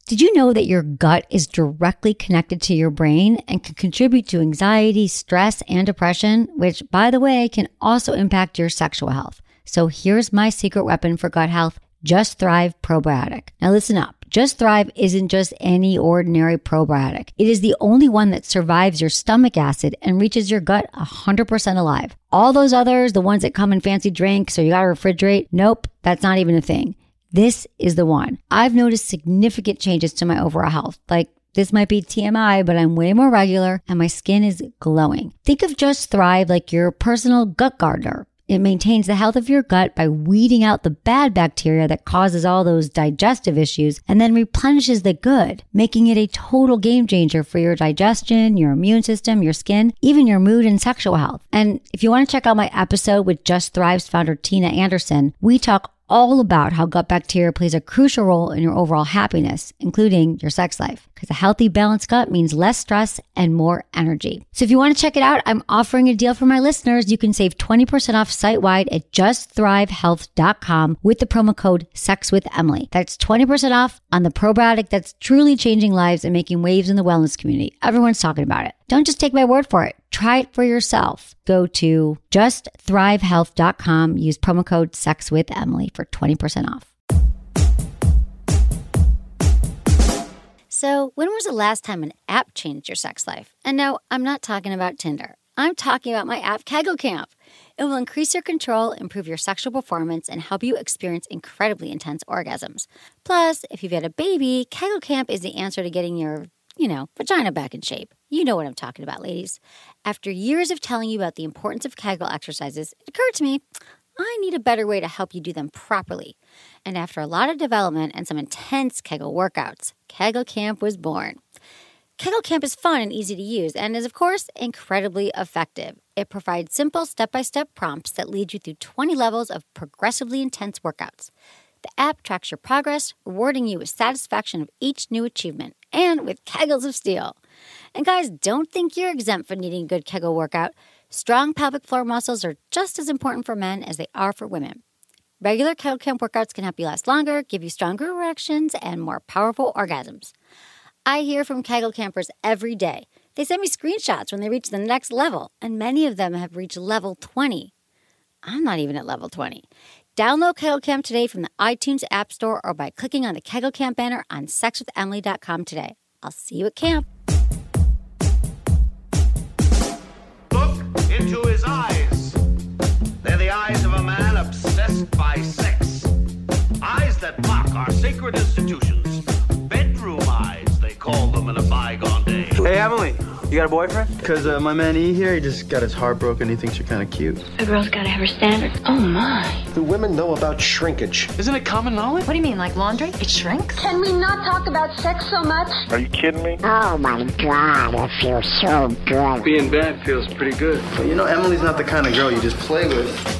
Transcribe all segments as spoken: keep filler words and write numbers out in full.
Did you know that your gut is directly connected to your brain and can contribute to anxiety, stress, and depression, which, by the way, can also impact your sexual health? So here's my secret weapon for gut health, Just Thrive Probiotic. Now listen up. Just Thrive isn't just any ordinary probiotic. It is the only one that survives your stomach acid and reaches your gut one hundred percent alive. All those others, the ones that come in fancy drinks or you gotta refrigerate, nope, that's not even a thing. This is the one. I've noticed significant changes to my overall health. Like, this might be T M I, but I'm way more regular and my skin is glowing. Think of Just Thrive like your personal gut gardener. It maintains the health of your gut by weeding out the bad bacteria that causes all those digestive issues and then replenishes the good, making it a total game changer for your digestion, your immune system, your skin, even your mood and sexual health. And if you want to check out my episode with Just Thrive's founder, Tina Anderson, we talk all about how gut bacteria plays a crucial role in your overall happiness, including your sex life. Because a healthy, balanced gut means less stress and more energy. So if you want to check it out, I'm offering a deal for my listeners. You can save twenty percent off site-wide at just thrive health dot com with the promo code SEXWITHEMILY. That's twenty percent off on the probiotic that's truly changing lives and making waves in the wellness community. Everyone's talking about it. Don't just take my word for it. Try it for yourself. Go to just thrive health dot com. Use promo code SEXWITHEMILY for twenty percent off. So when was the last time an app changed your sex life? And no, I'm not talking about Tinder. I'm talking about my app, Kegel Camp. It will increase your control, improve your sexual performance, and help you experience incredibly intense orgasms. Plus, if you've had a baby, Kegel Camp is the answer to getting your, you know, vagina back in shape. You know what I'm talking about, ladies. After years of telling you about the importance of Kegel exercises, it occurred to me, I need a better way to help you do them properly. And after a lot of development and some intense Kegel workouts, Kegel Camp was born. Kegel Camp is fun and easy to use and is, of course, incredibly effective. It provides simple step-by-step prompts that lead you through twenty levels of progressively intense workouts. The app tracks your progress, rewarding you with satisfaction of each new achievement, and with Kegels of steel. And guys, don't think you're exempt from needing a good Kegel workout. Strong pelvic floor muscles are just as important for men as they are for women. Regular Kegel Camp workouts can help you last longer, give you stronger erections, and more powerful orgasms. I hear from Kegel campers every day. They send me screenshots when they reach the next level, and many of them have reached level twenty. I'm not even at level twenty. Download Kegel Camp today from the iTunes App Store or by clicking on the Kegel Camp banner on sex with emily dot com today. I'll see you at camp. Look into his eyes. They're the eyes of a man obsessed by sex. Eyes that mock our sacred institutions. Bedroom eyes, they call them in a bygone day. Hey, Emily, you got a boyfriend? Because uh, my man E here, he just got his heart broken. He thinks you're kind of cute. A girl's got to have her standards. Oh, my. Do women know about shrinkage? Isn't it common knowledge? What do you mean, like laundry? It shrinks? Can we not talk about sex so much? Are you kidding me? Oh, my God, I feel so good. Being bad feels pretty good. But you know, Emily's not the kind of girl you just play with.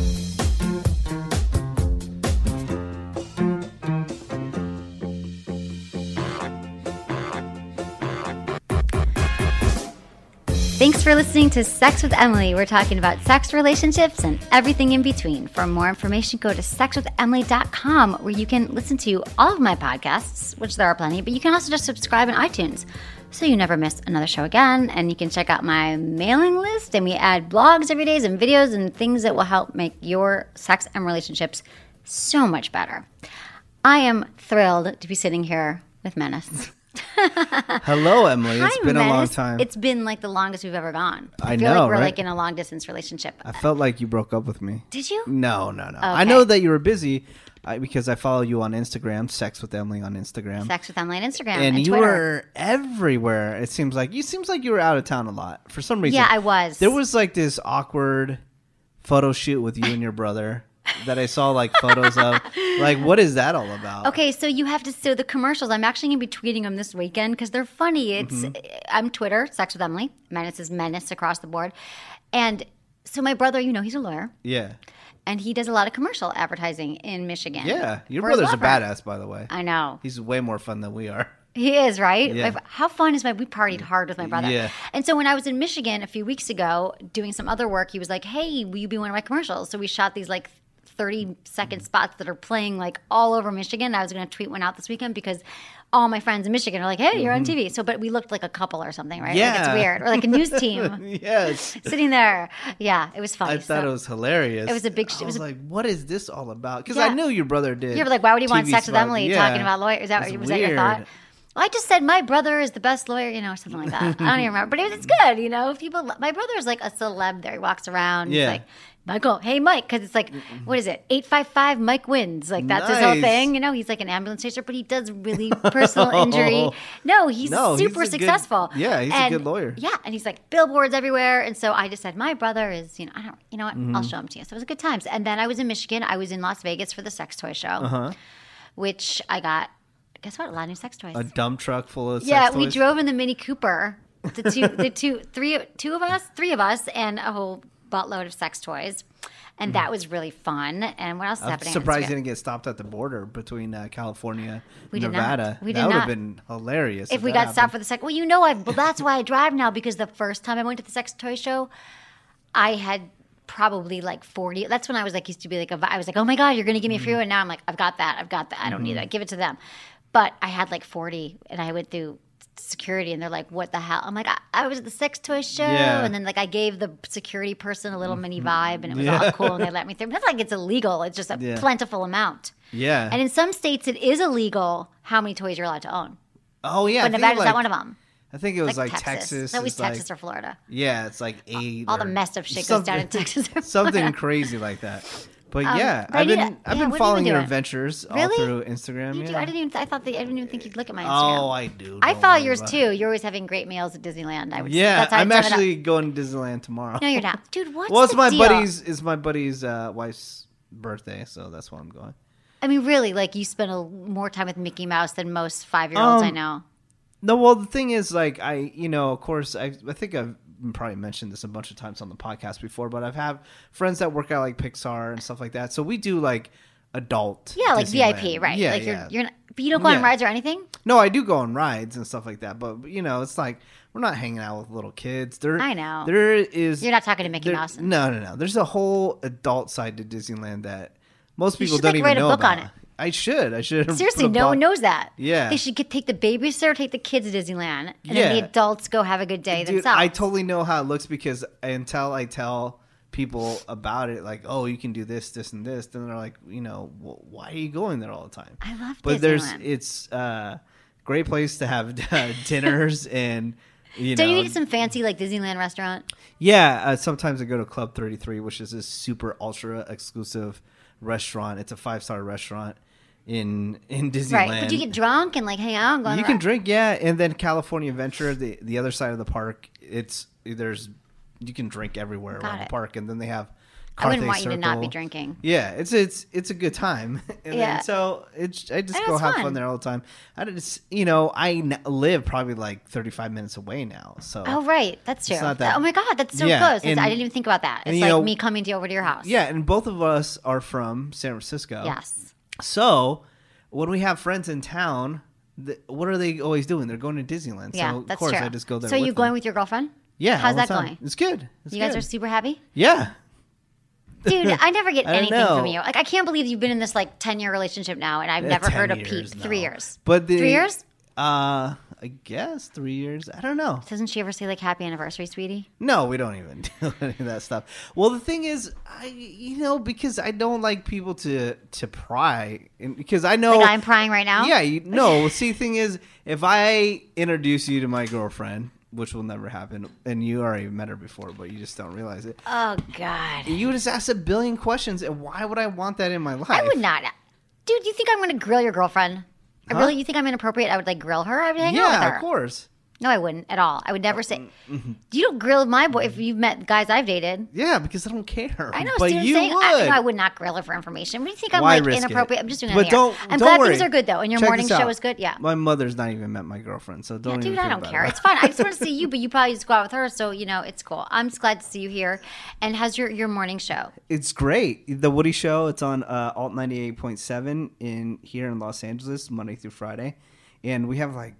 Thanks for listening to Sex with Emily. We're talking about sex, relationships, and everything in between. For more information, go to sex with emily dot com, where you can listen to all of my podcasts, which there are plenty, but you can also just subscribe in iTunes so you never miss another show again. And you can check out my mailing list, and we add blogs every day and videos and things that will help make your sex and relationships so much better. I am thrilled to be sitting here with Menace. Hello, Emily. It's Hi, been Menace. a long time. It's been like the longest we've ever gone. I, I feel know, like we're right? like in a long distance relationship. I felt like you broke up with me. Did you? No, no, no. Okay. I know that you were busy I, because I follow you on Instagram, Sex with Emily on Instagram. Sex with Emily on Instagram and, and you Twitter. were everywhere. It seems like you seems like you were out of town a lot for some reason. Yeah, I was. There was like this awkward photo shoot with you and your brother that I saw like photos of. Like, what is that all about? Okay, so you have to so the commercials. I'm actually gonna be tweeting them this weekend because they're funny. It's mm-hmm. I'm Twitter, Sex with Emily. Menace is Menace across the board, and so my brother, you know, he's a lawyer. Yeah. And he does a lot of commercial advertising in Michigan. Yeah, your brother's a badass, by the way. I know. He's way more fun than we are. He is, right? Yeah. Like, how fun is my, we partied hard with my brother. Yeah. And so when I was in Michigan a few weeks ago doing some other work, he was like, hey, will you be one of my commercials? So we shot these like thirty second spots that are playing like all over Michigan. I was going to tweet one out this weekend because all my friends in Michigan are like, hey, you're on T V. So, but we looked like a couple or something, right? Yeah. Like it's weird. Or like a news team. Yes. Sitting there. Yeah, it was funny. I thought so. it was hilarious. It was a big I sh- it was was a- like, what is this all about? Because Yeah. I knew your brother did. You were like, why would he want T V sex with spots. Emily Yeah. talking about lawyers? Is that, It's was that your weird. thought? Well, I just said my brother is the best lawyer, you know, or something like that. I don't even remember, but it was, it's good, you know. People, my brother is like a celeb there. He walks around. Yeah. He's like, Michael, hey Mike, because it's like, what is it? eight five five Mike wins. Like that's his whole Nice. thing, you know. He's like an ambulance chaser, but he does really personal injury. No, he's No, he's super a good- successful. yeah, he's a And- good lawyer. Yeah, and he's like billboards everywhere. And so I just said, my brother is, you know, I don't, you know what? Mm-hmm. I'll show him to you. So it was a good times. And then I was in Michigan. I was in Las Vegas for the sex toy show, Uh-huh. which I got. Guess what? A lot of new sex toys. A dump truck full of Yeah, sex we toys. drove in the Mini Cooper. The two, the two, three, two of us, three of us, and a whole buttload of sex toys, and that was really fun. And what else is I'm happening? surprised you Instagram? didn't get stopped at the border between uh, California We and did not. Nevada. We that did would have not. been hilarious. If we that got stopped for the sex, well, you know, I. Well, that's why I drive now because the first time I went to the sex toy show, I had probably like forty. That's when I was like used to be like a. I was like, oh my god, you're gonna give me a free one. Now I'm like, I've got that. I've got that. I don't need that. Give it to them. But I had like forty, and I went through security, and they're like, "What the hell?" I'm like, "I, I was at the sex toy show," Yeah. and then like I gave the security person a little mini vibe, and it was Yeah. all cool, and they let me through. But it's like it's illegal. It's just a Yeah. plentiful amount. Yeah. And in some states, it is illegal how many toys you're allowed to own. oh yeah. I But think Nevada's like, not one of them. I think it was like, Texas. It's always is like- Texas or Florida. Yeah, it's like eight. All the or messed up shit goes down in Texas or something Florida. crazy like that. But Um, yeah, but I I've been need- I've yeah, been what have you following been your doing? adventures all Really? through Instagram. You yeah. do? I didn't even. I thought that I didn't even think you'd look at my Instagram. Oh, I do. I Don't follow worry yours about too. it. You're always having great meals at Disneyland. I would. Yeah, that's how I'm I sum it up. actually going to Disneyland tomorrow. No, you're not, dude. What's well, it's the my deal? buddy's. It's my buddy's uh, wife's birthday, so that's why I'm going. I mean, really, like you spend a, more time with Mickey Mouse than most five year olds Um, I know. No, well, the thing is, like, I, you know, of course, I, I think I've probably mentioned this a bunch of times on the podcast before, but I've have friends that work at like Pixar and stuff like that. So we do like adult, Yeah, like V I P, Disneyland. right? Yeah, like yeah. you're you're not, but you don't go on Yeah. rides or anything. No, I do go on rides and stuff like that, but you know, it's like we're not hanging out with little kids. There, I know. There is. You're not talking to Mickey there- Mouse. No, no, no. There's a whole adult side to Disneyland that most You people should, don't like, even write a know book about. on it. I should. I should. Seriously, put a no one bo- knows that. Yeah. They should get, take the babysitter, take the kids to Disneyland, and then Yeah. the adults go have a good day Dude, themselves. I totally know how it looks because until I tell people about it, like, oh, you can do this, this, and this, then they're like, you know, well, why are you going there all the time? I love But there's, Disneyland. it's a great place to have uh, dinners and, you Don't know. you eat at some fancy like Disneyland restaurant? Yeah, uh, sometimes I go to Club thirty-three, which is this super ultra exclusive restaurant. It's a five star restaurant in in Disneyland. Right. But you get drunk and like hang out and go on You the can ride? drink, yeah, and then California Adventure, the the other side of the park. It's there's you can drink everywhere Got around the it. park, and then they have. I wouldn't Carthay want you to not be Circle. drinking. Yeah, it's it's it's a good time. And Yeah. then, so it's I just And go it's have fun. fun there all the time. I just you know I n- live probably like thirty-five minutes away now. So Oh right, that's true. It's not that- oh my god, that's so Yeah, close. It's- and- I didn't even think about that. and, It's you like know- me coming to over to your house. yeah, and both of us are from San Francisco. Yes. So when we have friends in town, th- what are they always doing? They're going to Disneyland. Yeah, so that's of course true. I just go there. So with you going them. with your girlfriend? Yeah. How's all the that time. going? It's good. It's You guys good. are super happy? Yeah. Dude, I never get I don't anything from know. you. Like I can't believe you've been in this like ten year relationship now and I've Uh, never ten heard a years, peep. no. Three years. But the, Three years? Uh, I guess three years. I don't know. Doesn't she ever say like happy anniversary, sweetie? No, we don't even do any of that stuff. Well, the thing is, I you know because I don't like people to to pry, and because I know Like I'm prying right now? Yeah, you, no. See, the thing is, if I introduce you to my girlfriend, which will never happen, and you already met her before, but you just don't realize it. Oh God. You would just ask a billion questions, and why would I want that in my life? I would not. Dude, you think I'm gonna grill your girlfriend? I Huh? Really? You think I'm inappropriate? I would like grill her? I would hang out with Yeah, her. of course. No, I wouldn't at all. I would never say. Mm-hmm. You don't grill my boy if you've met guys I've dated. Yeah, because I don't care. I know, but see what I'm you saying? would. I, no, I would not grill her for information. What do you think I'm Why like risk inappropriate? it? I'm just doing it. But on the air. don't. I'm don't glad worry. things are good though, and your Check morning this show out. is good. Yeah. My mother's not even met my girlfriend, so don't. Yeah, even dude, I think don't about care. it. It's fun. I just want to see you, but you probably just go out with her, so you know it's cool. I'm just glad to see you here. And how's your your morning show? It's great. The Woody Show. It's on uh, Alt ninety-eight point seven in here in Los Angeles, Monday through Friday, and we have like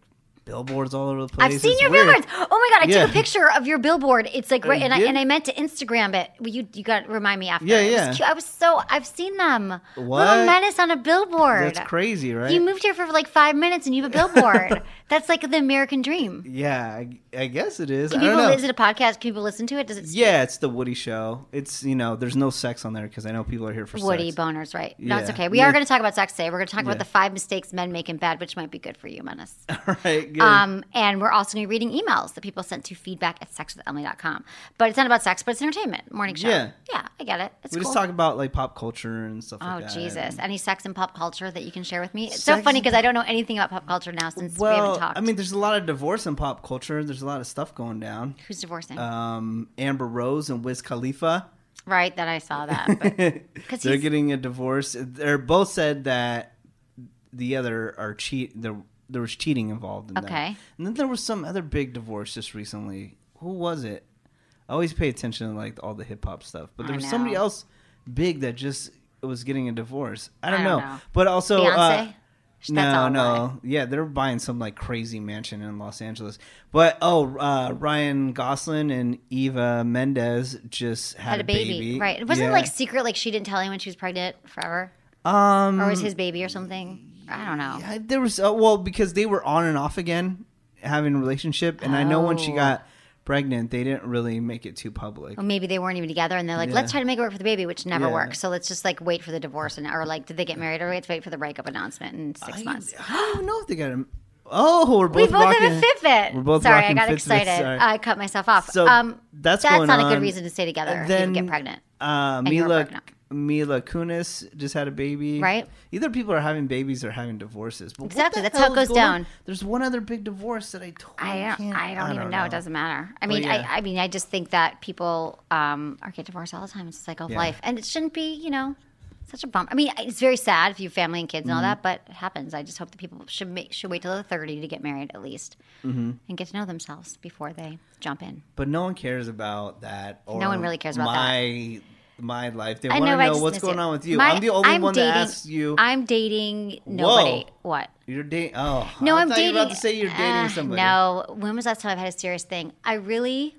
billboards all over the place. I've seen It's your weird. billboards. Oh my god, I Yeah. took a picture of your billboard. It's like right, Uh, and I did? and I meant to Instagram it. Well, you you got to remind me after. Yeah, It was yeah. cute. I was so I've seen them. What? Little Menace on a billboard. That's crazy, right? You moved here for like five minutes and you have a billboard. That's like the American dream. Yeah, I, I guess it is. Can I don't people know. is it a podcast? Can people listen to it? Does it? Yeah, it's the Woody Show. It's, you know, there's no sex on there because I know people are here for Woody sex. boners, right? No, it's Yeah. okay. We Yeah. are going to talk about sex today. We're going to talk Yeah. about the five mistakes men make in bed, which might be good for you, Menace. All right, good. Um, and we're also going to be reading emails that people sent to feedback at sex with emily dot com. But it's not about sex, but it's entertainment. Morning show. Yeah. Yeah, I get it. It's we cool. just talk about like pop culture and stuff Oh, like that. Jesus. Any sex and pop culture that you can share with me? It's Sex so funny and- because I don't know anything about pop culture now since we haven't Well, talked. I mean, there's a lot of divorce in pop culture. There's a lot of stuff going down. Who's divorcing? Um, Amber Rose and Wiz Khalifa. right, that I saw that. Because They're he's getting a divorce. They're both said that the other are cheat. There, there was cheating involved in that. Okay. And then there was some other big divorce just recently. Who was it? I always pay attention to like all the hip hop stuff, but there I was somebody know. else big that just was getting a divorce. I don't, I don't know. know. But also, Beyonce? uh, That's no, all no, lie. yeah, they're buying some like crazy mansion in Los Angeles. But oh, uh, Ryan Gosling and Eva Mendes just had, had a baby. Right. It wasn't Yeah. like secret, like she didn't tell anyone she was pregnant forever? um, Or was his baby or something? I don't know. Yeah, there was uh, well because they were on and off again having a relationship, and I know when she Oh. got pregnant, they didn't really make it too public. Or maybe they weren't even together and they're like, Yeah. let's try to make it work for the baby, which never Yeah. works. So let's just like wait for the divorce and or like did they get married or we have to wait for the breakup announcement in six I, months? I don't even know if they got him. Oh, we're both We both rocking. have a Fitbit. We're both Sorry, I rocking got Fitbits, excited. sorry. I cut myself off. So um, that's that's going not a on. good reason to stay together. And if then you get pregnant. Uh, you were Mila broken up. Mila Kunis just had a baby. Right. Either people are having babies or having divorces. But what Exactly, the that's how hell it is goes going on? down. There's one other big divorce that I totally I don't, can't. I don't even know. It doesn't matter. I Well, mean, yeah. I, I mean, I just think that people um, are get divorced all the time. It's a cycle of Yeah. life, and it shouldn't be. You know, such a bump. I mean, it's very sad if you have family and kids and all Mm-hmm. that, but it happens. I just hope that people should make should wait till they're thirty to get married at least, Mm-hmm. and get to know themselves before they jump in. But no one cares about that. Or No one really cares about my, My life. They I want know. to I know just what's miss going it. on with you. My- I'm the only I'm one dating, that asks you. I'm dating nobody. Whoa. What? You're dating. Oh, No, I I'm thought dating. You were about to say you're dating uh, somebody. No, when was the last time I've had a serious thing? I really.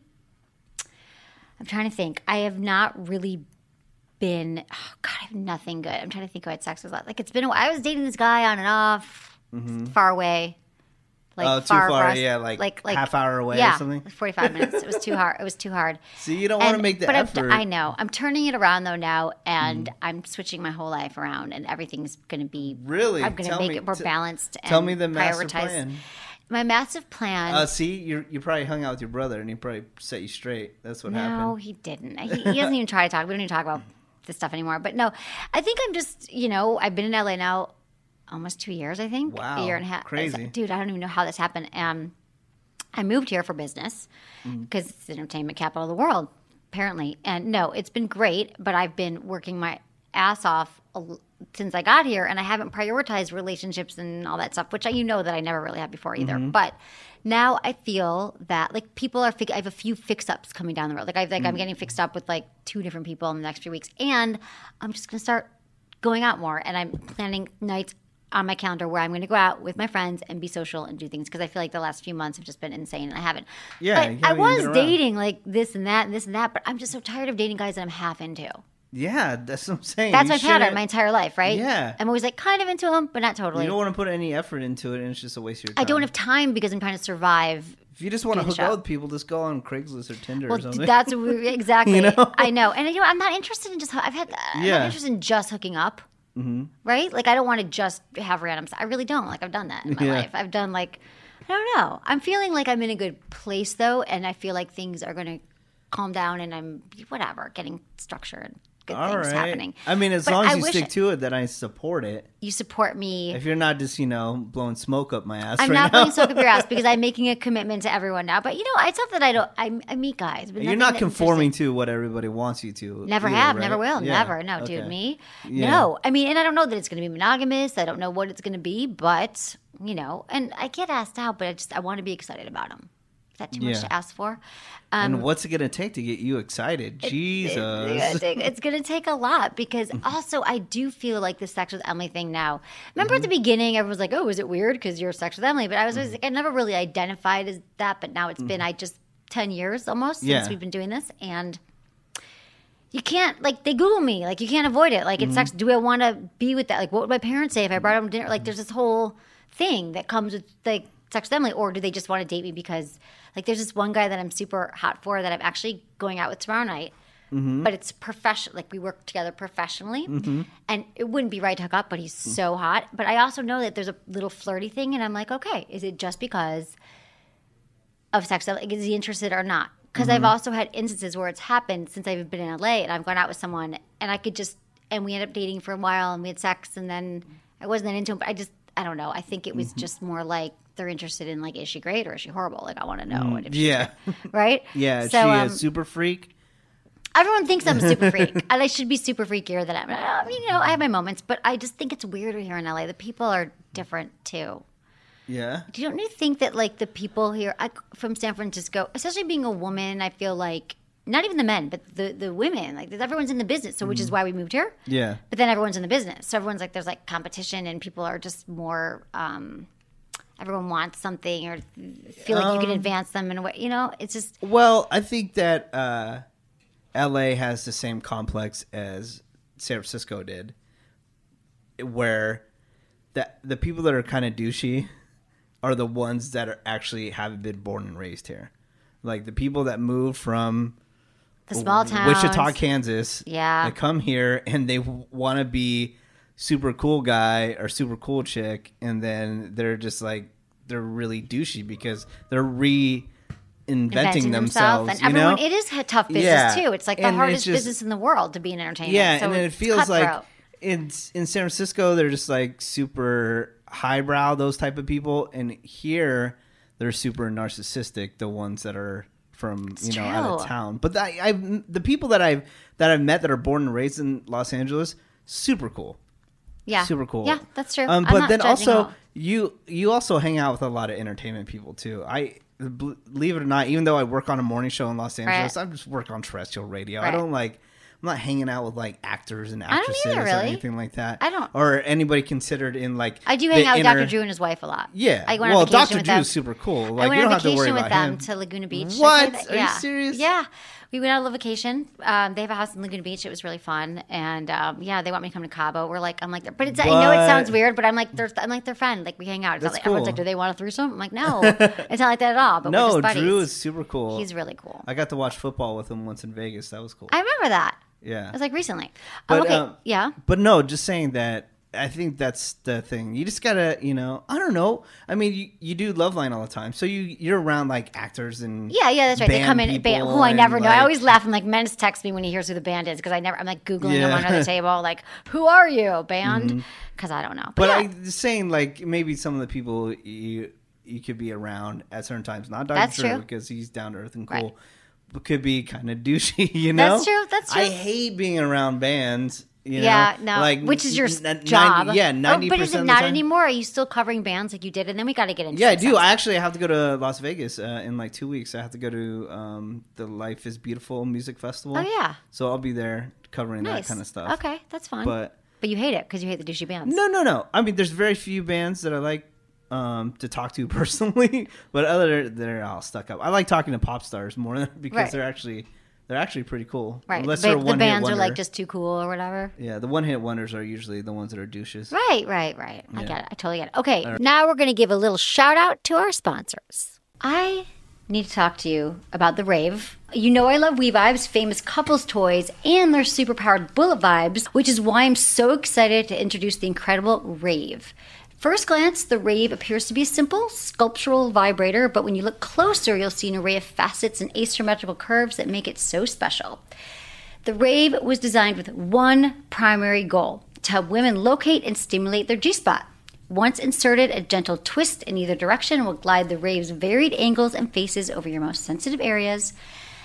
I'm trying to think. I have not really been. Oh God, I have nothing good. I'm trying to think who I had sex with. Like it's been a while. I was dating this guy on and off, far away. Like Oh, too far, far, across- yeah, like like like half hour away or yeah, something? like forty-five minutes. It was too hard. It was too hard. See, you don't want to And- make the but I'm- effort. I know. I'm turning it around though now, and I'm switching my whole life around, and everything's going to be Really? I'm going to Tell make me- it more t- balanced. tell and me the master prioritize. plan. My massive plan. Uh, see, you you probably hung out with your brother, and he probably set you straight. That's what no, happened. he didn't. He, he doesn't even try to talk. We don't even talk about this stuff anymore. But no, I think I'm just, you know, I've been in L A now almost two years, I think. Wow. A year and a half. Crazy. Dude, I don't even know how this happened. Um, I moved here for business Mm-hmm. because it's the entertainment capital of the world, apparently. And no, it's been great, but I've been working my ass off a l- since I got here, and I haven't prioritized relationships and all that stuff, which I, you know that I never really had before either. Mm-hmm. But now I feel that like people are, fi- I have a few fix-ups coming down the road. Like I like Mm. I'm getting fixed up with like two different people in the next few weeks, and I'm just gonna start going out more, and I'm planning nights on my calendar where I'm going to go out with my friends and be social and do things because I feel like the last few months have just been insane and I haven't. Yeah, you but I haven't even was been around. dating like this and that and this and that, but I'm just so tired of dating guys that I'm half into. Yeah, that's what I'm saying. That's You my pattern shouldn't- my entire life, right? Yeah. I'm always like kind of into them, but not totally. You don't want to put any effort into it, and it's just a waste of your time. I don't have time because I'm trying to survive. If you just want to doing hook the up show. with people, just go on Craigslist or Tinder Well, or something. that's exactly. You know? I know, and you know, I'm not interested in just. I've had. I'm Yeah. not interested in just hooking up. Mm-hmm. Right? Like I don't want to just have random. I really don't. Like I've done that in my Yeah. life. I've done like I don't know. I'm feeling like I'm in a good place though, and I feel like things are going to calm down, and I'm whatever getting structure and good All things right. happening. I mean, as But long as I you wish stick I- to it, then I support it. You support me. If you're not just, you know, blowing smoke up my ass I'm right not now. blowing smoke up your ass because I'm making a commitment to everyone now. But you know, it's not that I don't. I, I meet guys. But You're nothing not that conforming interests me. to what everybody wants you to. Never either, have, right? never will, Yeah. never. No, Okay. dude, me, Yeah. no. I mean, and I don't know that it's going to be monogamous. I don't know what it's going to be, but you know, and I get asked out, but I just I want to be excited about them. that too much Yeah. to ask for? Um, And what's it going to take to get you excited? Jesus. It's, it's going to take a lot because also I do feel like the sex with Emily thing now. Remember Mm-hmm. at the beginning, everyone was like, oh, is it weird because you're sex with Emily? But I was always like, I never really identified as that, but now it's been, I just, ten years almost since Yeah. we've been doing this. And you can't, like, they Google me. Like, you can't avoid it. Like, it's sex. Do I want to be with that? Like, what would my parents say if I brought them dinner? Like, there's this whole thing that comes with, like, sex with Emily. Or do they just want to date me because, like, there's this one guy that I'm super hot for that I'm actually going out with tomorrow night. Mm-hmm. But it's professional. Like, we work together professionally. And it wouldn't be right to hook up, but he's so hot. But I also know that there's a little flirty thing. And I'm like, okay, is it just because of sex? Like, is he interested or not? Because I've also had instances where it's happened since I've been in L A and I've gone out with someone and I could just, and we ended up dating for a while and we had sex and then I wasn't that into him, but I just, I don't know. I think it was just more like they're interested in, like, is she great or is she horrible? Like, I want to know. And if she's Yeah. good, right? Yeah. So, she um, a super freak. everyone thinks I'm a super freak, and I should be super freakier than I'm. I mean, you know, I have my moments, but I just think it's weirder here in L A. The people are different too. Yeah. Don't you think that, like, the people here I, from San Francisco, especially being a woman, I feel like not even the men, but the the women, like, everyone's in the business, so which is why we moved here. Yeah. But then everyone's in the business, so everyone's like, there's like competition, and people are just more. Um, everyone wants something or feel like you can advance them in a way. You know, it's just. Well, I think that uh, L A has the same complex as San Francisco did, where that the people that are kind of douchey are the ones that are actually haven't been born and raised here. Like the people that moved from The small towns. Wichita, Kansas. Yeah. They come here and they want to be super cool guy or super cool chick, and then they're just like they're really douchey because they're reinventing Inventing themselves. and you everyone, know? it is a tough business Yeah. too. It's like the And hardest it's just- business in the world to be in entertainment. Yeah, so and then it it's feels like cutthroat. in in San Francisco they're just like super highbrow, those type of people, and here they're super narcissistic, the ones that are from It's you know out of true. town. But I, I've the people that I've that I've met that are born and raised in Los Angeles, super cool. Yeah, Super cool. Yeah, that's true. Um, I'm but not then judging also all. you you also hang out with a lot of entertainment people too. I believe it or not, even though I work on a morning show in Los Angeles, Right. I just work on terrestrial radio. I Right. don't like. I'm not hanging out with like actors and don't actresses either, or really. anything like that. I don't- or anybody considered in like. I do the hang out with inner- Doctor Drew and his wife a lot. Yeah, I went well, on vacation Doctor with Drew them. is super cool. I Like went you on don't have to vacation worry with about them him. to Laguna Beach. Did I say What? that? Are you yeah. serious? Yeah. We went on a vacation. Um, they have a house in Laguna Beach. It was really fun, and um, yeah, they want me to come to Cabo. We're like, I'm like, but it's. I know it What? sounds weird, but I'm like, they're, I'm like their friend. Like we hang out. It's That's not like, everyone's cool. like, do they want a threesome? I'm like, no, it's not like that at all. But we're No, just buddies. Drew is super cool. He's really cool. I got to watch football with him once in Vegas. That was cool. I remember that. yeah, It was like recently. But, oh, okay, um, yeah. But no, just saying that. I think that's the thing. You just gotta, you know, I don't know. I mean, you, you do Loveline all the time, so you you're around like actors and Yeah, yeah, that's right. They band come in, people band, who I and, never know. like- I always laugh. I'm like, Men's text me when he hears who the band is because I never. I'm like googling Yeah. them under the table, like, who are you, band? Because I don't know. But, But yeah, I'm just saying, like maybe some of the people you you could be around at certain times. Not Doctor That's Drew true. because he's down to earth and Right. cool, but could be kind of douchey. You know, That's true, that's true. I hate being around bands. You yeah, know? no. like Which is your n- n- job? ninety, yeah, Oh, ninety but is percent it of the not time. anymore? Are you still covering bands like you did? And then we got to get into Yeah, I the do. sex. I actually have to go to Las Vegas uh, in like two weeks. I have to go to um, the Life is Beautiful music festival. Oh, yeah. So I'll be there covering Nice. that kind of stuff. Okay, that's fun. But But you hate it because you hate the douchey bands. no, no, no. I mean, there's very few bands that I like um, to talk to personally, but other they're all stuck up. I like talking to pop stars more than because Right. they're actually they're actually pretty cool. Right. Unless But they're a the one-hit bands are wonder. like just too cool or whatever. Yeah, the one hit wonders are usually the ones that are douches. Right, right, right. I Yeah. get it. I totally get it. Okay, now we're going to give a little shout out to our sponsors. I need to talk to you about the Rave. You know I love We Vibes, famous couples toys, and their super-powered bullet vibes, which is why I'm so excited to introduce the incredible Rave. First glance, the Rave appears to be a simple, sculptural vibrator, but when you look closer, you'll see an array of facets and asymmetrical curves that make it so special. The Rave was designed with one primary goal, to help women locate and stimulate their G-spot. Once inserted, a gentle twist in either direction will glide the Rave's varied angles and faces over your most sensitive areas.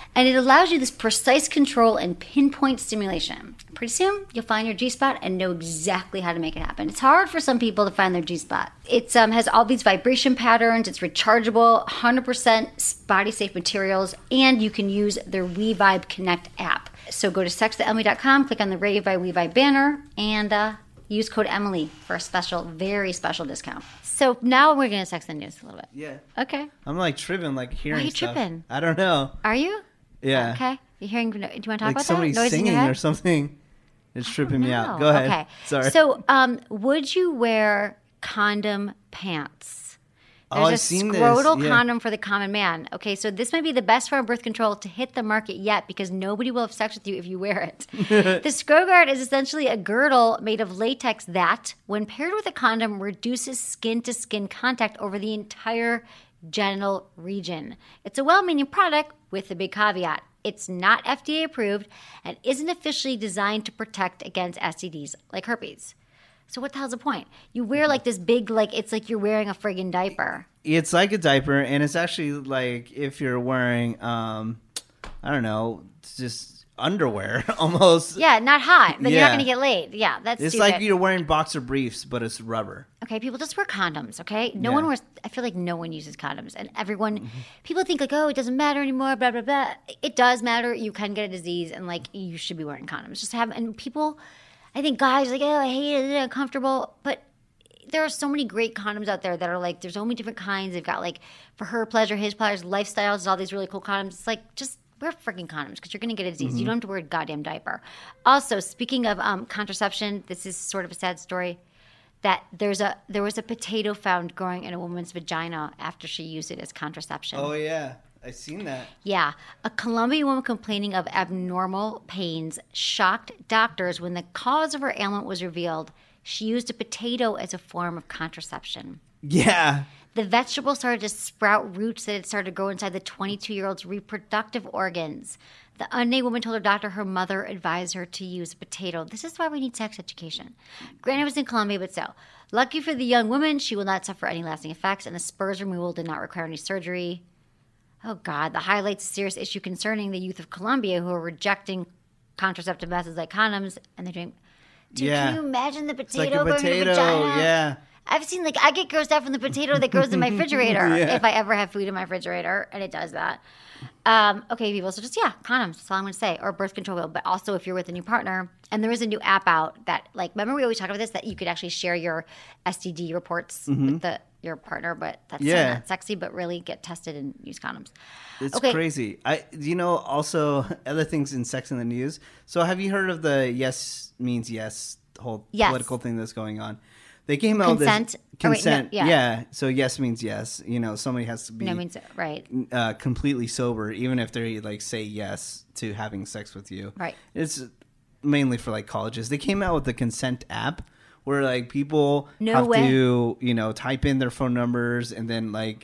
And it allows you this precise control and pinpoint stimulation. Pretty soon, you'll find your G-spot and know exactly how to make it happen. It's hard for some people to find their G-spot. It um, has all these vibration patterns. It's rechargeable, one hundred percent body-safe materials, and you can use their WeVibe Connect app. So go to sex with emily dot com, click on the Rave by WeVibe banner, and uh, use code Emily for a special, very special discount. So now we're going to sex the news a little bit. Yeah. Okay. I'm like tripping, like hearing Why are you stuff. tripping? I don't know. Are you? Yeah. Okay. You hearing? Do you want to talk Like about somebody that? Noise in singing your head? or something. It's tripping me out. No. Go ahead. Okay. Sorry. So, um, would you wear condom pants? There's Oh, I've a seen this, scrotal yeah. condom for the common man. Okay, so this might be the best form of birth control to hit the market yet because nobody will have sex with you if you wear it. The ScroGuard is essentially a girdle made of latex that, when paired with a condom, reduces skin-to-skin contact over the entire genital region. It's a well-meaning product with a big caveat. It's not F D A approved and isn't officially designed to protect against S T Ds like herpes. So what the hell's the point? You wear like this big, like it's like you're wearing a friggin' diaper. It's like a diaper, and it's actually like if you're wearing, um, I don't know, it's just underwear almost. Yeah, not hot. Then you're Yeah. not going to get laid. Yeah, that's It's stupid. like you're wearing boxer briefs, but it's rubber. Okay, people just wear condoms, okay? No Yeah. one wears, I feel like no one uses condoms. And everyone, people think like, oh, it doesn't matter anymore, blah, blah, blah. It does matter. You can get a disease, and like, you should be wearing condoms. Just have, and people, I think guys are like, oh, I hate it, it's uncomfortable. But there are so many great condoms out there that are like, there's so many different kinds. They've got like, for her pleasure, his pleasure, lifestyles, all these really cool condoms. It's like, just wear freaking condoms because you're going to get a disease. You don't have to wear a goddamn diaper. Also, speaking of um, contraception, this is sort of a sad story. That there's a there was a potato found growing in a woman's vagina after she used it as contraception. Oh yeah, I seen that. Yeah. A Colombian woman complaining of abnormal pains shocked doctors when the cause of her ailment was revealed. She used a potato as a form of contraception. Yeah. The vegetable started to sprout roots that had started to grow inside the twenty-two-year-old's reproductive organs. The unnamed woman told her doctor her mother advised her to use a potato. This is why we need sex education. Granted, it was in Colombia, but still. Lucky for the young woman, she will not suffer any lasting effects, and the spurs removal did not require any surgery. Oh, God. The highlights a serious issue concerning the youth of Colombia who are rejecting contraceptive methods like condoms, and they're doing... Dude, Yeah. can you imagine the It's like potato a going potato. in the vagina? Yeah. I've seen, like, I get grossed out from the potato that grows in my refrigerator Yeah. if I ever have food in my refrigerator, and it does that. Um, okay, people, so just, yeah, condoms, that's all I'm going to say, or birth control pill, but also if you're with a new partner, and there is a new app out that, like, remember we always talk about this, that you could actually share your S T D reports with the your partner, but that's so Yeah. not sexy, but really get tested and use condoms. It's Okay. crazy. I, you know, also other things in Sex in the News. So have you heard of the yes means yes whole Yes. political thing that's going on? They came out Consent? with this Oh, wait, no, consent. yeah. yeah. So yes means yes. You know, somebody has to be No means, right. uh, completely sober, even if they like say yes to having sex with you. Right. It's mainly for like colleges. They came out with the consent app where like people No have way. to, you know, type in their phone numbers and then like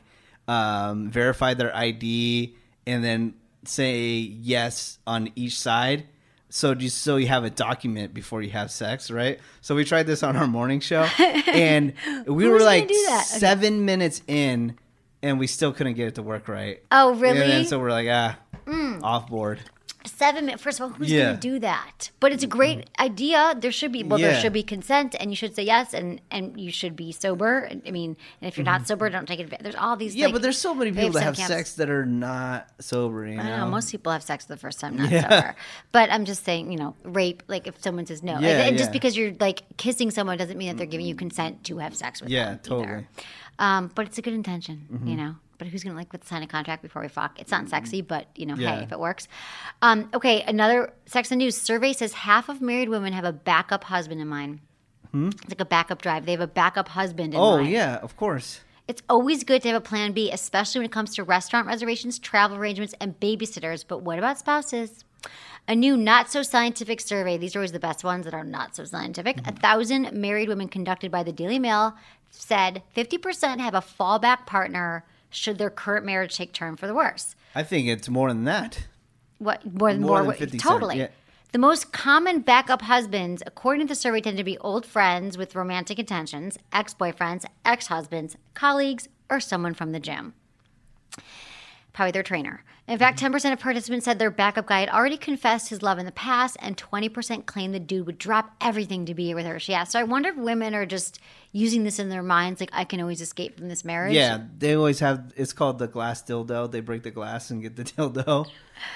um, verify their I D and then say yes on each side. So just so you have a document before you have sex, right? So we tried this on our morning show, and we Who's were gonna like do that? Okay. seven minutes in, and we still couldn't get it to work right. Oh, really? And then so we're like, ah, off board. Seven minutes. First of all, who's Yeah. going to do that? But it's a great idea. There should be, well, there Yeah. should be consent, and you should say yes, and, and you should be sober. I mean, and if you're not sober, don't take advantage. There's all these. Yeah, like, but there's so many people rape that have camps. sex that are not sober. You know, I don't know. Most people have sex the first time, not Yeah. sober. But I'm just saying, you know, rape. Like if someone says no, Yeah, and, and just yeah. because you're like kissing someone doesn't mean that they're giving you consent to have sex with Yeah, them. totally. Either. Um, but it's a good intention, you know. But who's gonna like let's sign a contract before we fuck? It's not sexy, but you know, Yeah. hey, if it works. Um, okay, another Sex and News survey says half of married women have a backup husband in mind. It's like a backup drive. They have a backup husband in Oh mind. yeah, of course. It's always good to have a plan B, especially when it comes to restaurant reservations, travel arrangements, and babysitters. But what about spouses? A new not-so-scientific survey, these are always the best ones that are not so scientific, a thousand married women conducted by the Daily Mail said fifty percent have a fallback partner should their current marriage take turn for the worse. I think it's more than that. What more than More more, than what- fifty, totally. yeah. The most common backup husbands, according to the survey, tend to be old friends with romantic intentions, ex-boyfriends, ex-husbands, colleagues, or someone from the gym. probably their trainer. In fact, ten percent of participants said their backup guy had already confessed his love in the past, and twenty percent claimed the dude would drop everything to be with her. She asked. So I wonder if women are just using this in their minds, like, I can always escape from this marriage. Yeah, they always have, it's called the glass dildo. They break the glass and get the dildo.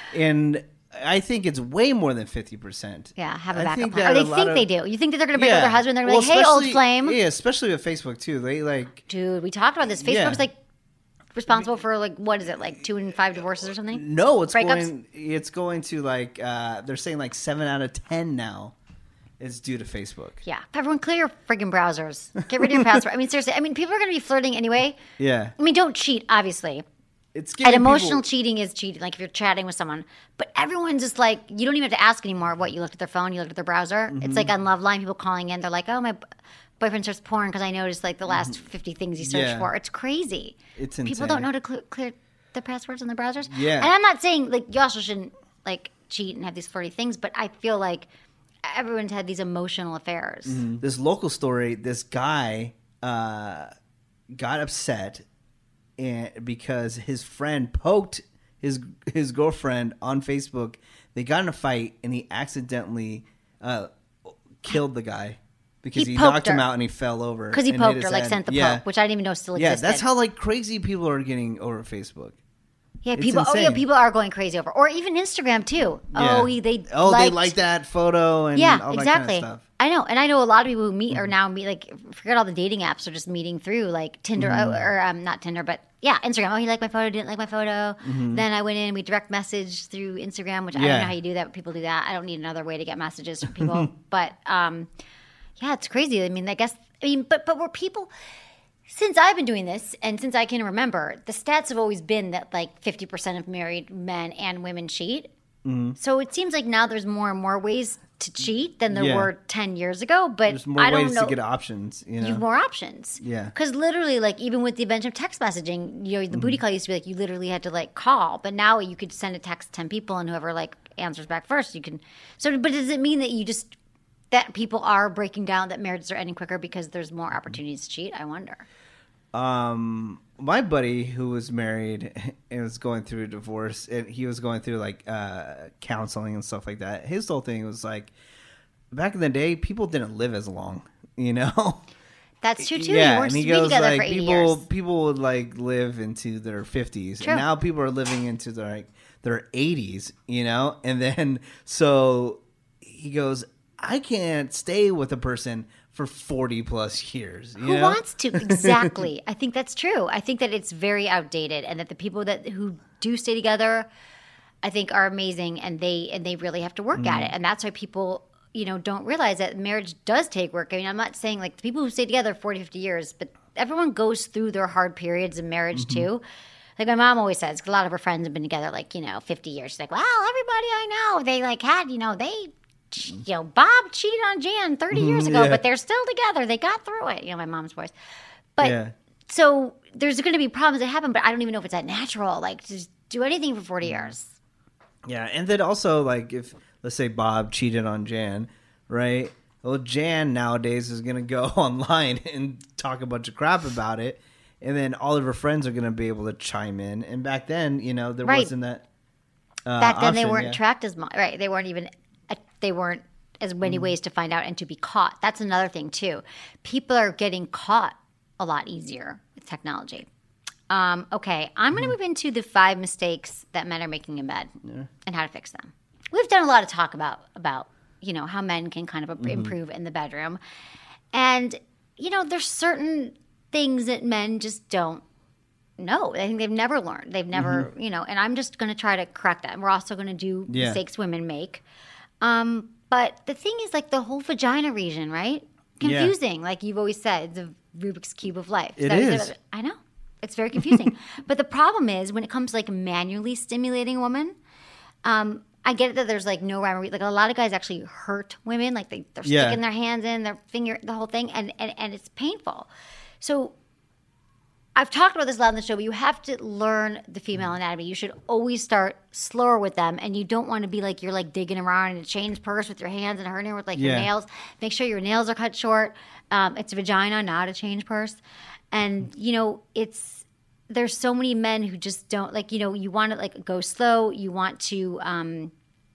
And I think it's way more than fifty percent. Yeah, have a I backup think plan. Or that they a think lot they of- do. You think that they're going to break Yeah. up their husband? They're going Well, to be like, hey, old especially- flame. Yeah, especially with Facebook, too. They, like... Dude, we talked about this. Facebook's Yeah. like responsible for like, what is it, like two and five divorces or something? No, it's Breakups? going. It's going to like. Uh, they're saying like seven out of ten now is due to Facebook. Yeah. Everyone clear your friggin' browsers. Get rid of your password. I mean, seriously. I mean, people are going to be flirting anyway. Yeah, I mean, don't cheat, obviously. it's And giving emotional people- cheating is cheating, like if you're chatting with someone. But everyone's just like, you don't even have to ask anymore what you looked at their phone, you looked at their browser. Mm-hmm. It's like on Loveline, people calling in, they're like, oh, my b- boyfriend searched porn because I noticed like the last fifty things he searched Mm-hmm. Yeah. for. It's crazy. It's People insane. don't know to clear, clear their passwords on their browsers. Yeah. And I'm not saying, like, you also shouldn't, like, cheat and have these flirty things, but I feel like everyone's had these emotional affairs. This local story. This guy uh, got upset and because his friend poked his his girlfriend on Facebook. They got in a fight, and he accidentally uh, killed the guy because He he, poked knocked him her. out and he fell over. Because he and hit poked his her, like head. sent the yeah. poke, which I didn't even know still Yeah, existed. that's how like crazy people are getting over Facebook. Yeah, It's people. Oh, yeah, insane. people are going crazy over, or even Instagram too. Oh, Yeah. he, they. oh liked, they like that photo and Yeah, all exactly. that kind of stuff. I know, and I know a lot of people who meet are now meet like forget all the dating apps are just meeting through like Tinder Mm-hmm. oh, or um not Tinder, but yeah, Instagram. Oh, he liked my photo, didn't like my photo. Then I went in, we direct message through Instagram, which I don't Mm-hmm. Yeah. know how you do that, but people do that. I don't need another way to get messages from people, but um, yeah, it's crazy. I mean, I guess I mean, but but were people. Since I've been doing this, and since I can remember, the stats have always been that like fifty percent of married men and women cheat. Mm-hmm. So it seems like now there's more and more ways to cheat than there Yeah. were ten years ago. But There's more I don't ways know. to get options. You know, You have more options. Yeah. Because literally, like, even with the invention of text messaging, you know, the booty call used to be like you literally had to like call, but now you could send a text to ten people and whoever like answers back first, you can. So, but does it mean that you just that people are breaking down, that marriages are ending quicker because there's more opportunities to cheat? I wonder. Um, my buddy who was married and was going through a divorce, and he was going through like uh, counseling and stuff like that. His whole thing was like, back in the day, people didn't live as long, you know. That's true too. Yeah, you weren't and he supposed to be goes together like for eighty people years. people would like live into their fifties, True. and now people are living into their like their eighties, you know. And then so he goes, I can't stay with a person for forty plus years. You Who know? wants to? Exactly. I think that's true. I think that it's very outdated, and that the people that who do stay together, I think, are amazing, and they and they really have to work at it, and that's why people, you know, don't realize that marriage does take work. I mean, I'm not saying like the people who stay together forty, fifty years, but everyone goes through their hard periods in marriage too. Like my mom always says, 'cause a lot of her friends have been together like, you know, fifty years. She's like, well, everybody I know, they like had, you know, they, you know, Bob cheated on Jan thirty years ago, Yeah. but they're still together. They got through it. You know, my mom's voice. But Yeah. so there's going to be problems that happen, but I don't even know if it's that natural. Like, just do anything for forty years. Yeah, and then also like if let's say Bob cheated on Jan, right? Well, Jan nowadays is gonna go online and talk a bunch of crap about it, and then all of her friends are gonna be able to chime in. And back then, you know, there Right. wasn't that. Uh, Back then, they option, weren't yeah. tracked as much. Right? They weren't even. They weren't as many Mm-hmm. ways to find out and to be caught. That's another thing too. People are getting caught a lot easier with technology. Um, okay, I'm Mm-hmm. going to move into the five mistakes that men are making in bed and how to fix them. We've done a lot of talk about about you know how men can kind of Mm-hmm. improve in the bedroom, and you know there's certain things that men just don't know. I think they've never learned. They've never you know. And I'm just going to try to correct that. And we're also going to do Yeah. mistakes women make. Um, but the thing is, like the whole vagina region, right? Yeah. Confusing, like you've always said, the Rubik's cube of life. It That- is. I know. It's very confusing. But the problem is when it comes to like manually stimulating a woman, um, I get it that there's like no rhyme or reason. Like a lot of guys actually hurt women. Like they, they're Yeah. sticking their hands in, their finger, the whole thing, and, and, and it's painful. So I've talked about this a lot on the show, but you have to learn the female anatomy. You should always start slower with them, and you don't want to be like you're like digging around in a chain purse with your hands and hurting with like your Yeah. nails. Make sure your nails are cut short. Um, it's a vagina, not a change purse. And you know, it's there's so many men who just don't like, you know, you want to like go slow. You want to um,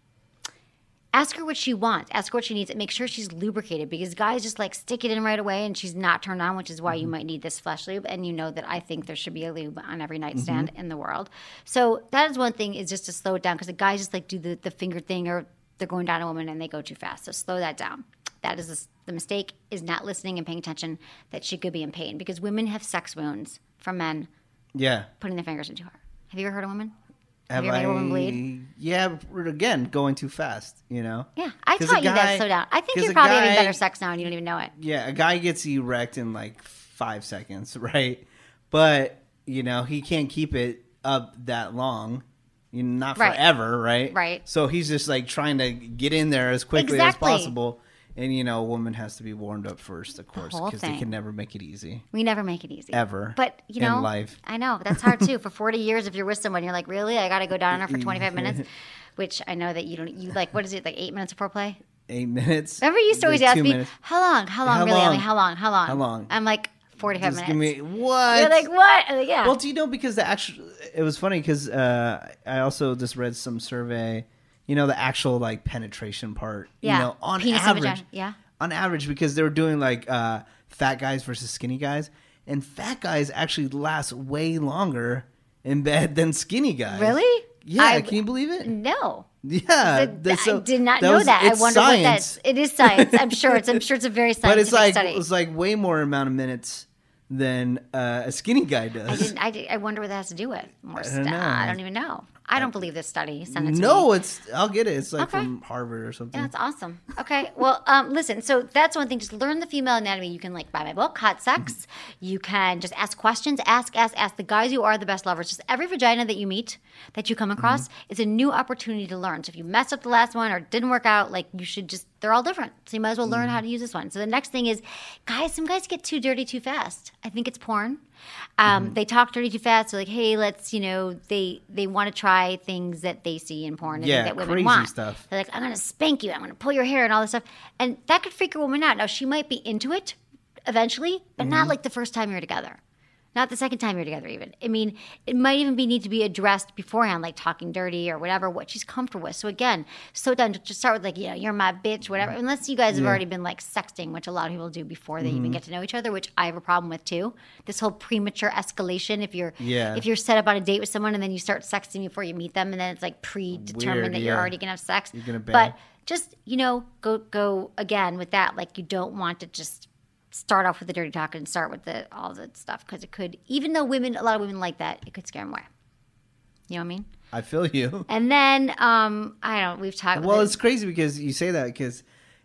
ask her what she wants, ask her what she needs, and make sure she's lubricated because guys just like stick it in right away and she's not turned on, which is why mm-hmm. you might need this flesh lube. And you know that I think there should be a lube on every nightstand mm-hmm. in the world. So that is one thing is just to slow it down because the guys just like do the, the finger thing or they're going down a woman and they go too fast. So slow that down. That is a, the mistake is not listening and paying attention that she could be in pain because women have sex wounds from men. Yeah. Putting their fingers into her. Have you ever heard a woman? Have, Have you ever I, made a woman bleed? Yeah, again, going too fast, you know? Yeah, I taught you guy, that slow down. I think you're a probably guy, having better sex now and you don't even know it. Yeah, a guy gets erect in like five seconds, right? But, you know, he can't keep it up that long. You know, not right. forever, right? Right. So he's just like trying to get in there as quickly exactly. as possible. And, you know, a woman has to be warmed up first, of course, because they can never make it easy. We never make it easy. Ever. But, you know, in life. I know. That's hard, too. For forty years, if you're with someone, you're like, really? I got to go down on her for twenty-five minutes? Which I know that you don't, you like, what is it, like eight minutes of foreplay? Eight minutes? Remember you used to always like ask me, minutes. how long? How long, how really? Long? I mean, how long? How long? How long? I'm like, forty-five Just minutes. Give me, what? You're like, what? I'm like, yeah. Well, do you know, because the actual, it was funny because uh, I also just read some survey, you know, the actual like penetration part, yeah. you know, on Penis average. Yeah. On average, because they were doing like uh, fat guys versus skinny guys, and fat guys actually last way longer in bed than skinny guys. Really? Yeah, I, can you believe it? No. Yeah, the, so I did not that know was, that. I wonder science. what that's. It is science. I'm sure it's. I'm sure it's a very scientific but it's like study. it's like way more amount of minutes than uh, a skinny guy does. I didn't. I, did, I wonder what that has to do with. More I don't st- know. I don't even know. I don't believe this study. Send it to no, me. it's. I'll get it. It's like Okay. from Harvard or something. Yeah, that's awesome. Okay, well, um, listen. So that's one thing. Just learn the female anatomy. You can like buy my book, Hot Sex. You can just ask questions. Ask, ask, ask. The guys who are the best lovers. Just every vagina that you meet, that you come across, Mm-hmm. is a new opportunity to learn. So if you messed up the last one or didn't work out, like you should just. They're all different. So you might as well learn Mm-hmm. how to use this one. So the next thing is, guys. Some guys get too dirty too fast. I think it's porn. Um, Mm-hmm. They talk dirty too fast. So like, hey, let's, you know, they they want to try things that they see in porn and Yeah, that women crazy want. stuff. They're like, I'm going to spank you. I'm going to pull your hair and all this stuff. And that could freak a woman out. Now, she might be into it eventually, but Mm-hmm. not like the first time you're together. Not the second time you're together even. I mean, it might even be need to be addressed beforehand, like talking dirty or whatever, what she's comfortable with. So again, slow down. Just start with like, you know, you're my bitch, whatever. Unless you guys have Yeah. already been like sexting, which a lot of people do before they even get to know each other, which I have a problem with too. This whole premature escalation. If you're Yeah. if you're set up on a date with someone and then you start sexting before you meet them, and then it's like predetermined Weird, that you're yeah. already gonna have sex. You're gonna but bail. just, you know, go go again with that. Like you don't want to just start off with the dirty talk and start with the all the stuff because it could, even though women, a lot of women like that, it could scare them away. You know what I mean? I feel you. And then um, I don't. We've talked. Well, with it's crazy because you say that because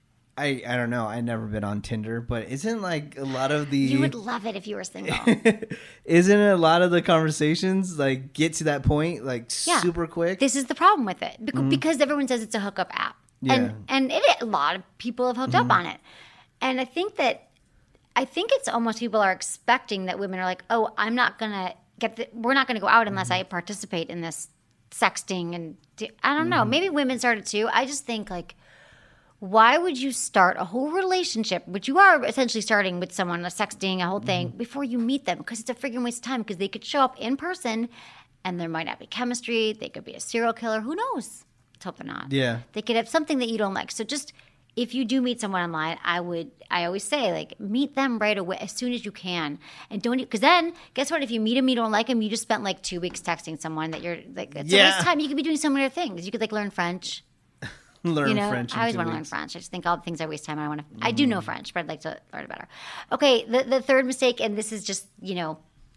I I don't know. I've never been on Tinder, but isn't like a lot of the you would love it if you were single. isn't a lot of the conversations like get to that point like Yeah. super quick? This is the problem with it because, because everyone says it's a hookup app, Yeah. and and it, a lot of people have hooked up on it, and I think that I think it's almost people are expecting that women are like, oh, I'm not gonna get, the, we're not gonna go out unless I participate in this sexting, and do, I don't know, maybe women started too. I just think like, why would you start a whole relationship, which you are essentially starting with someone, a sexting, a whole thing, before you meet them? Because it's a freaking waste of time. Because they could show up in person, and there might not be chemistry. They could be a serial killer. Who knows? Let's hope they're not. Yeah. They could have something that you don't like. So just if you do meet someone online, I would, I always say, like, meet them right away as soon as you can, and don't, because then guess what? If you meet them, you don't like them, you just spent like two weeks texting someone that you're like, it's Yeah. a waste of time. You could be doing so many other things. You could like learn French. learn You know, French. in I always two want to learn weeks. French. I just think all the things I waste time on. I want to. I do know French, but I'd like to learn it better. Okay, the the third mistake, and this is just, you know,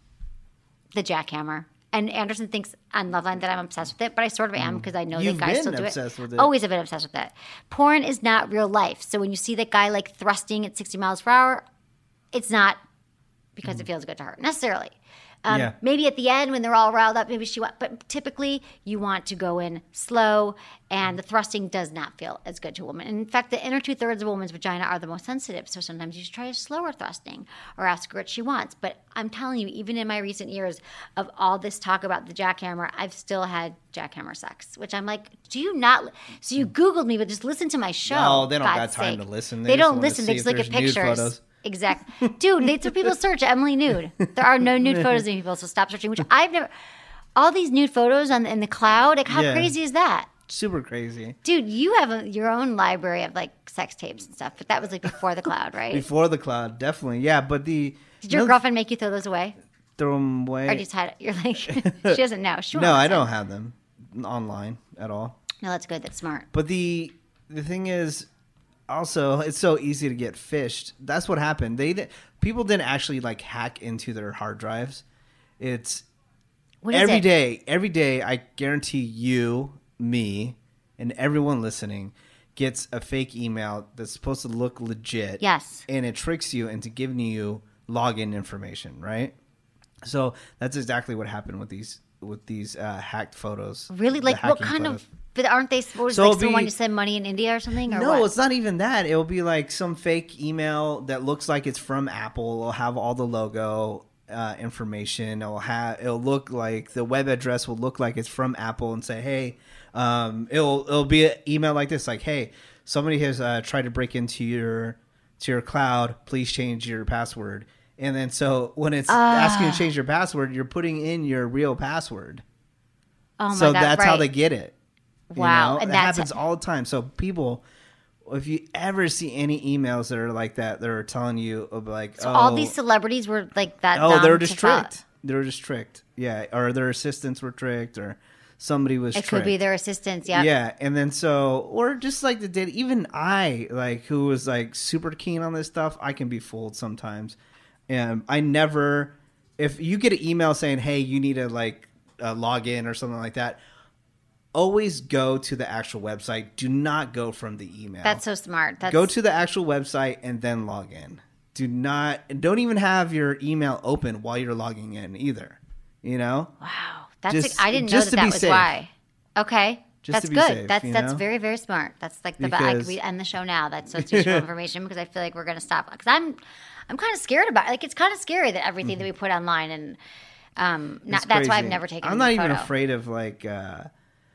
the jackhammer. And Anderson thinks on Loveline that I'm obsessed with it, but I sort of am because I know You've that guys been still do obsessed it. with it. Always have been obsessed with it. Porn is not real life. So when you see that guy like thrusting at sixty miles per hour, it's not because it feels good to her necessarily. Um, Yeah. Maybe at the end when they're all riled up, maybe she want, but typically you want to go in slow, and the thrusting does not feel as good to a woman. And in fact, the inner two thirds of a woman's vagina are the most sensitive. So sometimes you should try a slower thrusting or ask her what she wants. But I'm telling you, even in my recent years of all this talk about the jackhammer, I've still had jackhammer sex, which I'm like, do you not? So you Googled me, but just listen to my show. No, they don't God's got time sake. to listen. They, just don't wanna listen. see They if just look at there's nude pictures. photos. Exactly. Dude, that's what people search, Emily nude. There are no nude photos of people, so stop searching, which I've never... All these nude photos on in the cloud, like how Yeah. crazy is that? Super crazy. Dude, you have a, your own library of like sex tapes and stuff, but that was like before the cloud, right? Before the cloud, definitely. Yeah, but the... Did your no, girlfriend make you throw those away? Throw them away? Or do you just hide it? You're like, she doesn't know. She won't No, I listen. don't have them online at all. No, that's good. That's smart. But the the thing is, also, it's so easy to get phished. That's what happened. They di- people didn't actually like hack into their hard drives. It's What is every it? day. Every day, I guarantee you, me, and everyone listening gets a fake email that's supposed to look legit. Yes. And it tricks you into giving you login information, right? So that's exactly what happened with these with these uh, hacked photos. Really? The Like what hacking kind photos. of... But aren't they supposed So like it'll someone be- to send money in India or something? Or No, what? it's not even that. It'll be like some fake email that looks like it's from Apple. It'll have all the logo uh, information. It'll have. It'll look like the web address will look like it's from Apple and say, "Hey," um, it'll it'll be an email like this, like, "Hey, somebody has uh, tried to break into your to your cloud. Please change your password." And then so when it's asking you to change your password, you're putting in your real password. Oh my So God, that's how right. they get it. You Wow, know? and It that's- happens all the time. So people, if you ever see any emails that are like that, that are telling you of like, So oh, all these celebrities were like that. oh, dumb they were just to fuck. tricked. They were just tricked. Yeah, or their assistants were tricked, or somebody was. It tricked. could be their assistants. Yeah. Yeah, and then so, or just like the did even I like who was like super keen on this stuff, I can be fooled sometimes, and I never. If you get an email saying, "Hey, you need to like uh, log in" or something like that, always go to the actual website. Do not go from the email. That's so smart. That's, Go to the actual website and then log in. Do not, don't even have your email open while you're logging in either. You know? Wow. That's Just- like, I didn't know just that to that be was safe. why. Okay. Just that's to be good. safe, that's you that's know? very very smart. That's like the I, Because- we end the show now. That's such useful information because I feel like we're gonna stop because I'm I'm kind of scared about it. Like it's kind of scary that everything that we put online and um not, It's that's why I've crazy. never taken. I'm not a even photo. afraid of like uh,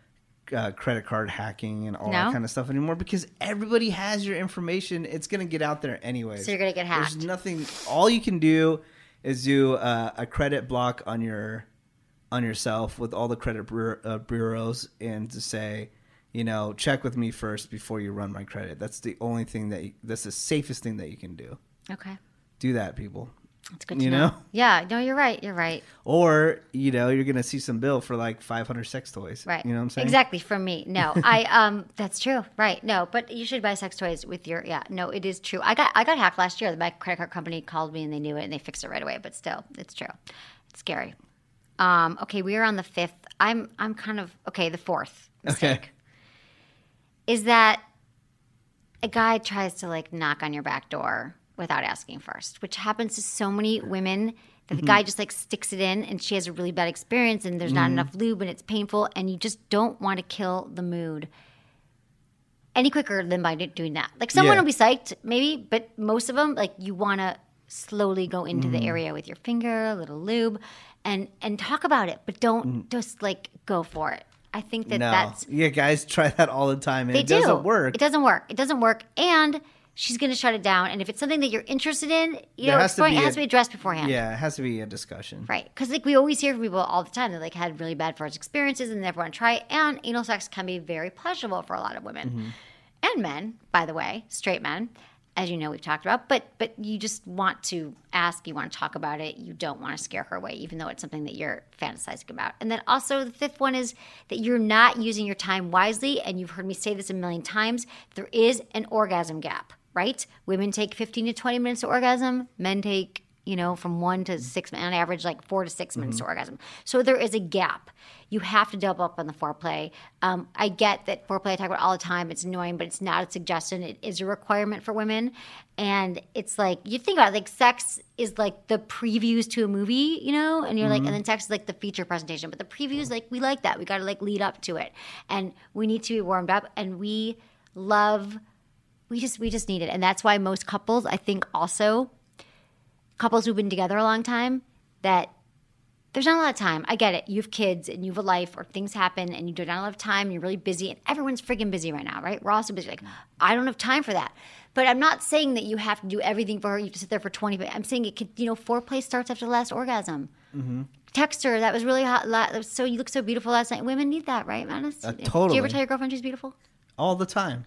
uh, credit card hacking and all No? that kind of stuff anymore because everybody has your information. It's gonna get out there anyways. So you're gonna get hacked. There's nothing. All you can do is do uh, a credit block on your on yourself with all the credit bureau, uh, bureaus and to say, you know, check with me first before you run my credit. That's the only thing that you, that's the safest thing that you can do. Okay, Do that, people. that's good to You know. know? Yeah, no, you're right. You're right. Or, you know, you're going to see some bill for like five hundred sex toys. Right. You know what I'm saying? Exactly. From me. No, I, um, that's true. Right. No, but you should buy sex toys with your, yeah, no, it is true. I got, I got hacked last year. My credit card company called me and they knew it and they fixed it right away, but still, it's true. It's scary. Um, okay. We are on the fifth. I'm, I'm kind of, okay. The fourth mistake Okay. is that a guy tries to like knock on your back door without asking first, which happens to so many women that the guy just like sticks it in and she has a really bad experience and there's not enough lube and it's painful and you just don't want to kill the mood any quicker than by doing that. Like someone Yeah. will be psyched maybe, but most of them like you want to slowly go into the area with your finger, a little lube and and talk about it, but don't just like go for it. I think that No. that's Yeah, guys try that all the time and they it do. doesn't work. It doesn't work. It doesn't work. And she's going to shut it down. And if it's something that you're interested in, you There know, has to exploring, be it has a- to be addressed beforehand. Yeah, it has to be a discussion. Right. Because like we always hear from people all the time that like had really bad first experiences and never want to try it. And anal sex can be very pleasurable for a lot of women Mm-hmm. and men, by the way, straight men, as you know we've talked about. But but you just want to ask, you want to talk about it. You don't want to scare her away, even though it's something that you're fantasizing about. And then also the fifth one is that you're not using your time wisely. And you've heard me say this a million times. There is an orgasm gap, right? Women take fifteen to twenty minutes to orgasm. Men take, you know, from one to six, on average, like four to six minutes to orgasm. So there is a gap. You have to double up on the foreplay. Um, I get that foreplay I talk about all the time. It's annoying, but it's not a suggestion. It is a requirement for women. And it's like, you think about it, like sex is like the previews to a movie, you know? And you're like, and then sex is like the feature presentation. But the previews, like, we like that. We got to like lead up to it. And we need to be warmed up. And we love, we just, we just need it. And that's why most couples, I think also, couples who've been together a long time, that There's not a lot of time. I get it. You have kids and you have a life or things happen and you don't have a lot of time. You're really busy and everyone's freaking busy right now, right? We're also busy. Like, I don't have time for that. But I'm not saying that you have to do everything for her. You have to sit there for twenty minutes. I'm saying it could, you know, foreplay starts after the last orgasm. Mm-hmm. Text her. That was really hot. That was so, you look so beautiful last night. Women need that, right, Manus? Uh, totally. Do you ever tell your girlfriend she's beautiful? All the time.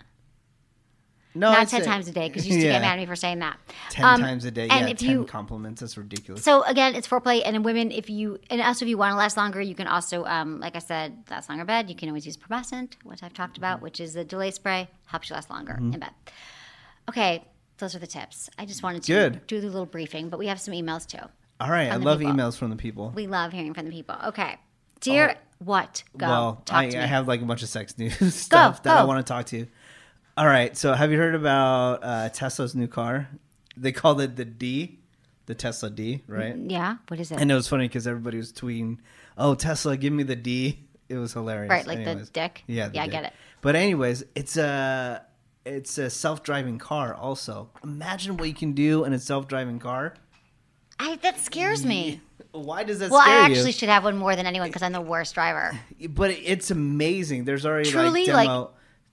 No, Not I'd ten say- times a day because you used to Yeah. get mad at me for saying that. Ten Um, times a day. and Yeah, if ten you, compliments. That's ridiculous. So again, it's foreplay, and in women, if you and also if you want to last longer, you can also, um, like I said, last longer in bed. You can always use Promescent, which I've talked about, which is the delay spray, helps you last longer Mm-hmm. in bed. Okay, those are the tips. I just wanted to Good. do the little briefing, but we have some emails too. All right. I from the love people. emails from the people. We love hearing from the people. Okay, dear, what? Go. Well, Talk I, to I me. have like a bunch of sex news stuff that I go. want to talk to you. All right. So have you heard about uh, Tesla's new car? They called it the D, the Tesla D, right? Yeah. What is it? And it was funny because everybody was tweeting, "Oh, Tesla, give me the D." It was hilarious. Right, like Anyways. the dick. Yeah, the yeah, I dick. get it. But anyways, it's a it's a self-driving car. Also, imagine what you can do in a self-driving car. I, that scares me. Why does that Well, scare I you? actually should have one more than anyone because I'm the worst driver. But it's amazing. There's already Truly, like demo, like-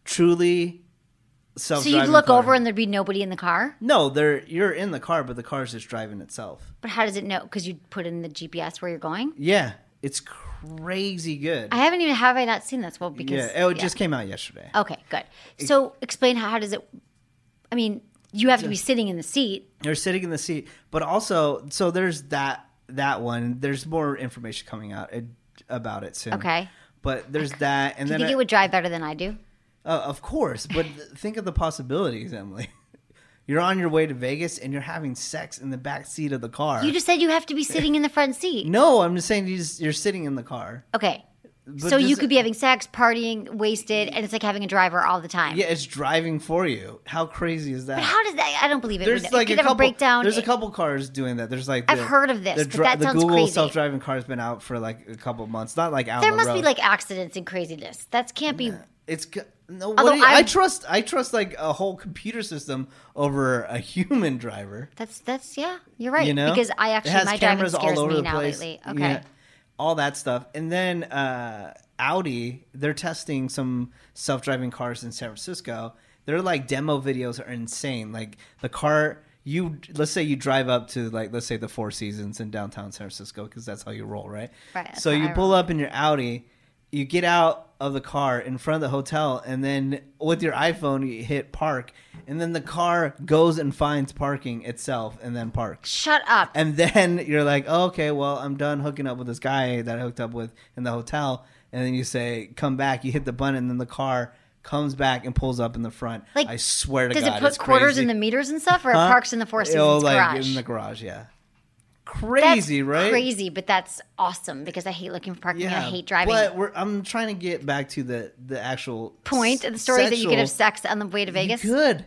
truly So self-driving. you'd look car. over and there'd be nobody in the car? no, they're you're in the car, but the car's just driving itself. But how does it know? Because you put in the G P S where you're going? Yeah, it's crazy good. I haven't even, have I not seen this? Well, because. yeah, it just came out yesterday. Okay, good. So explain how, how does it, I mean, you have to be sitting in the seat. You're sitting in the seat, but also so there's that that one. There's more information coming out uh, about it soon. Okay. But there's that, and Do you then think I- it would drive better than I do? Uh, of course, but think of the possibilities, Emily. You're on your way to Vegas and you're having sex in the back seat of the car. You just said you have to be sitting in the front seat. no, I'm just saying you just, you're sitting in the car. Okay. But so you just- could be having sex, partying, wasted, and it's like having a driver all the time. Yeah, it's driving for you. How crazy is that? But how does that? I don't believe it. There's It like could a have couple. breakdown. There's a couple cars doing that. There's like I've the- heard of this, The, but dri- that the sounds Google crazy. self-driving car has been out for like a couple months. Not like out There on the must be road. like accidents and craziness. That can't be. It's g- no. What Although do you, I I've- trust. I trust like a whole computer system over a human driver. That's that's yeah. You're right. You know, Because I It actually has my driving cameras scares all over me the now place. lately. Okay. Yeah, all that stuff, and then uh, Audi. They're testing some self-driving cars in San Francisco. Their like demo videos are insane. Like the car. You let's say you drive up to like let's say the Four Seasons in downtown San Francisco because that's how you roll, right? Right, that's So how you I pull roll. up in your Audi, you get out of the car in front of the hotel, and then with your iPhone you hit park, and then the car goes and finds parking itself, and then parks. Shut up. And then you're like, oh, okay, well I'm done hooking up with this guy that I hooked up with in the hotel, and then you say come back, you hit the button, and then the car comes back and pulls up in the front. Like, I swear to Does God, it put it's quarters crazy. in the meters and stuff, or Huh? it parks in the Four Seasons Oh, like garage? in the garage, yeah. That's Crazy, right? Crazy, but that's awesome because I hate looking for parking. and I hate driving. But we're, I'm trying to get back to the the actual Point of the story is that you could have sex on the way to Vegas. You could.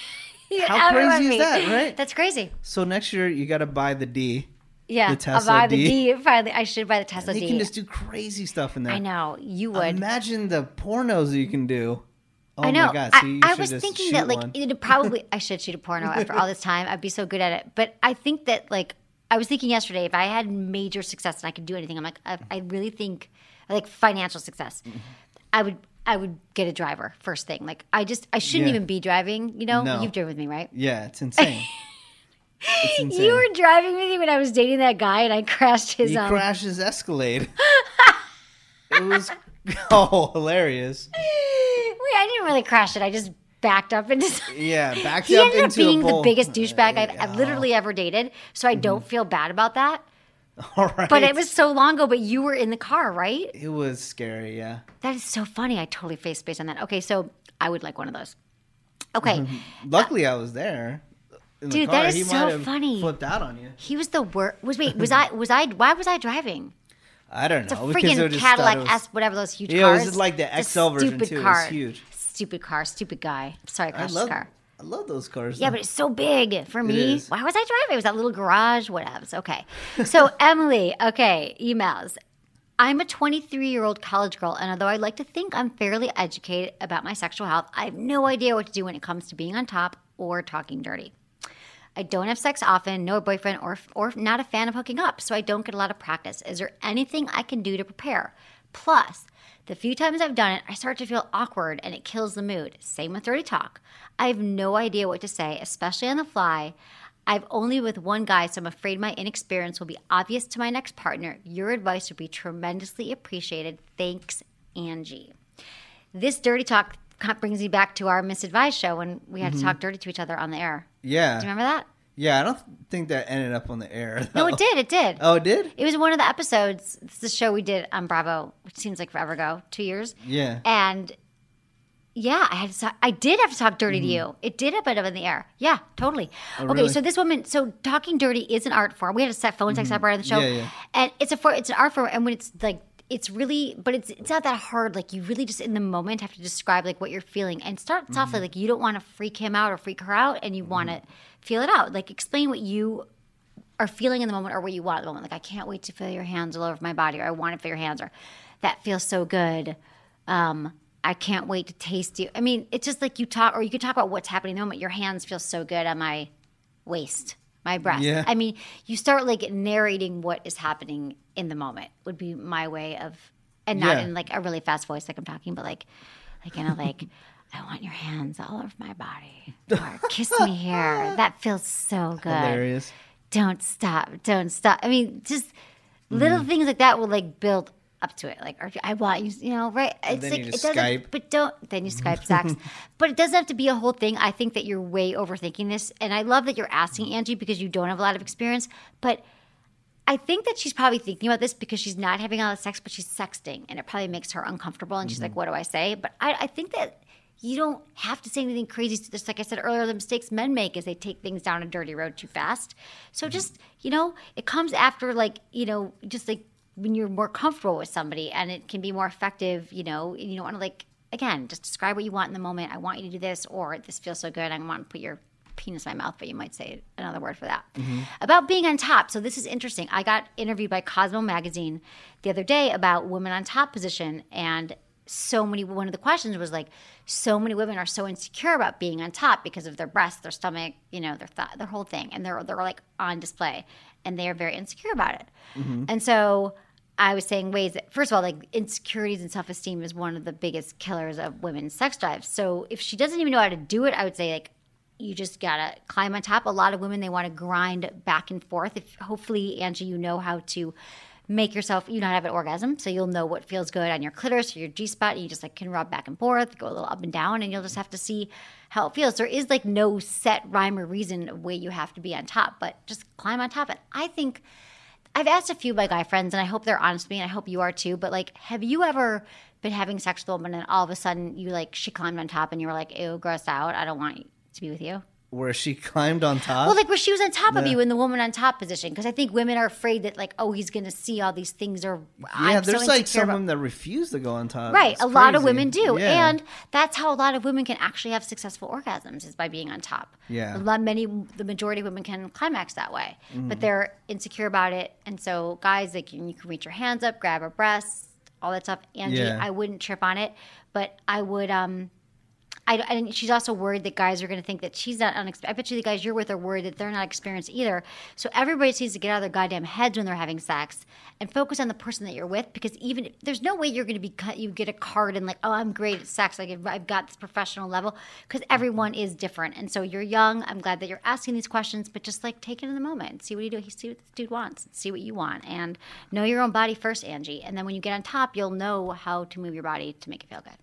You How everyone crazy is me. that, right? That's crazy. So next year you got to buy the D. Yeah, The Tesla I'll buy the D. D. Finally, I should buy the Tesla You D. can just do crazy stuff in there. I know you would. Imagine the pornos that you can do. Oh I know. my God! I, See, you I should was just thinking shoot that like one. it probably I should shoot a porno after all this time. I'd be so good at it. But I think that like I was thinking yesterday, if I had major success and I could do anything, I'm like I, I really think like financial success, Mm-hmm. I would I would get a driver first thing. Like I just I shouldn't Yeah. even be driving. You know, No. you've driven with me, right? Yeah, it's insane. It's insane. You were driving with me when I was dating that guy, and I crashed his. He um, crashed his Escalade. It was oh hilarious. Wait, I didn't really crash it. I just backed up into. Yeah, backed He up ended up into a being the bowl. biggest douchebag I've, I've Oh. literally ever dated, so I don't feel bad about that. All right. But it was so long ago. But you were in the car, right? It was scary. Yeah. That is so funny. I totally faced space on that. Okay, so I would like one of those. Okay, Luckily, I was there. In the Dude, car. that is he so might have funny. Flipped out on you. he was the worst. Was wait, was I? Was I? Why was I driving? I don't It's a know. because they freaking just Cadillac thought it was- S, whatever those huge Yeah, it cars. was like the It's a X L version, stupid too. It was Car. huge. Stupid car, stupid guy. Sorry, I I crashed love. his car. I love those cars. Yeah, though. but it's so big for me. is. Why was I driving? It was that little garage, whatevs. Okay. So, Emily, okay, emails. I'm a twenty-three-year-old college girl, and although I like to think I'm fairly educated about my sexual health, I have no idea what to do when it comes to being on top or talking dirty. I don't have sex often, no boyfriend, or or not a fan of hooking up, so I don't get a lot of practice. Is there anything I can do to prepare? Plus, the few times I've done it, I start to feel awkward and it kills the mood. Same with dirty talk. I have no idea what to say, especially on the fly. I've only with one guy, so I'm afraid my inexperience will be obvious to my next partner. Your advice would be tremendously appreciated. Thanks, Angie. This dirty talk brings me back to our misadvised show when we had mm-hmm. to talk dirty to each other on the air. Yeah. Do you remember that? Yeah, I don't think that ended up on the air. Though. No, it did. It did. Oh, it did? It was one of the episodes. It's the show we did on Bravo, which seems like forever ago, two years. Yeah. And yeah, I had to talk, I did have to talk dirty mm-hmm. to you. It did end up in the air. Yeah, totally. Oh, okay, really? So this woman, so talking dirty is an art form. We had a set phone sex mm-hmm. up right on the show. Yeah, yeah. And it's a for, it's an art form, and when it's like, it's really, but it's it's not that hard. Like you really just in the moment have to describe like what you're feeling and start mm-hmm. softly. Like you don't want to freak him out or freak her out, and you mm-hmm. want to feel it out. Like explain what you are feeling in the moment or what you want at the moment. Like I can't wait to feel your hands all over my body, or I want to feel your hands, or that feels so good. Um, I can't wait to taste you. I mean, it's just like you talk, or you could talk about what's happening in the moment. Your hands feel so good on my waist. My breast. Yeah. I mean, you start like narrating what is happening in the moment would be my way of, and not yeah. in like a really fast voice like I'm talking, but like, like you know, like I want your hands all over my body, or kiss me here. That feels so good. Hilarious. Don't stop. Don't stop. I mean, just mm-hmm. little things like that will like build up to it. Like, or I want you, you know, right? And it's then like you it just doesn't. Skype. But don't. Then you Skype sex. But it doesn't have to be a whole thing. I think that you're way overthinking this, and I love that you're asking Angie because you don't have a lot of experience. But I think that she's probably thinking about this because she's not having a lot of sex, but she's sexting, and it probably makes her uncomfortable. And she's mm-hmm. like, "What do I say?" But I, I think that you don't have to say anything crazy. Just like I said earlier, the mistakes men make is they take things down a dirty road too fast. So mm-hmm. just you know, it comes after like you know, just like. When you're more comfortable with somebody and it can be more effective, you know, you don't want to like, again, just describe what you want in the moment. I want you to do this, or this feels so good. I want to put your penis in my mouth, but you might say another word for that. Mm-hmm. About being on top. So this is interesting. I got interviewed by Cosmo Magazine the other day about women on top position. And so many, one of the questions was like, so many women are so insecure about being on top because of their breasts, their stomach, you know, their th- their whole thing. And they're, they're like on display and they are very insecure about it. Mm-hmm. And so I was saying ways that, first of all, like insecurities and self-esteem is one of the biggest killers of women's sex drives. So if she doesn't even know how to do it, I would say like, you just gotta climb on top. A lot of women, they want to grind back and forth. If hopefully, Angie, you know how to make yourself, you not have an orgasm, so you'll know what feels good on your clitoris or your G-spot, and you just like can rub back and forth, go a little up and down, and you'll just have to see how it feels. There is like no set rhyme or reason of way you have to be on top, but just climb on top. And I think I've asked a few of my guy friends, and I hope they're honest with me, and I hope you are too, but like, have you ever been having sex with a woman and all of a sudden you like, she climbed on top and you were like, ew, gross out, I don't want to be with you? Where she climbed on top? Well, like where she was on top yeah. of you in the woman on top position. Because I think women are afraid that like, oh, he's going to see all these things. Or yeah, I'm there's so like some about- women that refuse to go on top. Right, it's a crazy. lot of women do, yeah. and that's how a lot of women can actually have successful orgasms is by being on top. Yeah, a lot, many, the majority of women can climax that way, mm-hmm. but they're insecure about it, and so guys, like you can reach your hands up, grab her breasts, all that stuff. Angie, yeah. I wouldn't trip on it, but I would. um I, and she's also worried that guys are going to think that she's not unexperienced. I bet you the guys you're with are worried that they're not experienced either. So everybody needs to get out of their goddamn heads when they're having sex and focus on the person that you're with, because even there's no way you're going to be cut. You get a card and like, oh, I'm great at sex. Like I've got this professional level, because everyone is different. And so you're young. I'm glad that you're asking these questions, but just like take it in the moment. See what you do. See what this dude wants. See what you want, and know your own body first, Angie. And then when you get on top, you'll know how to move your body to make it feel good.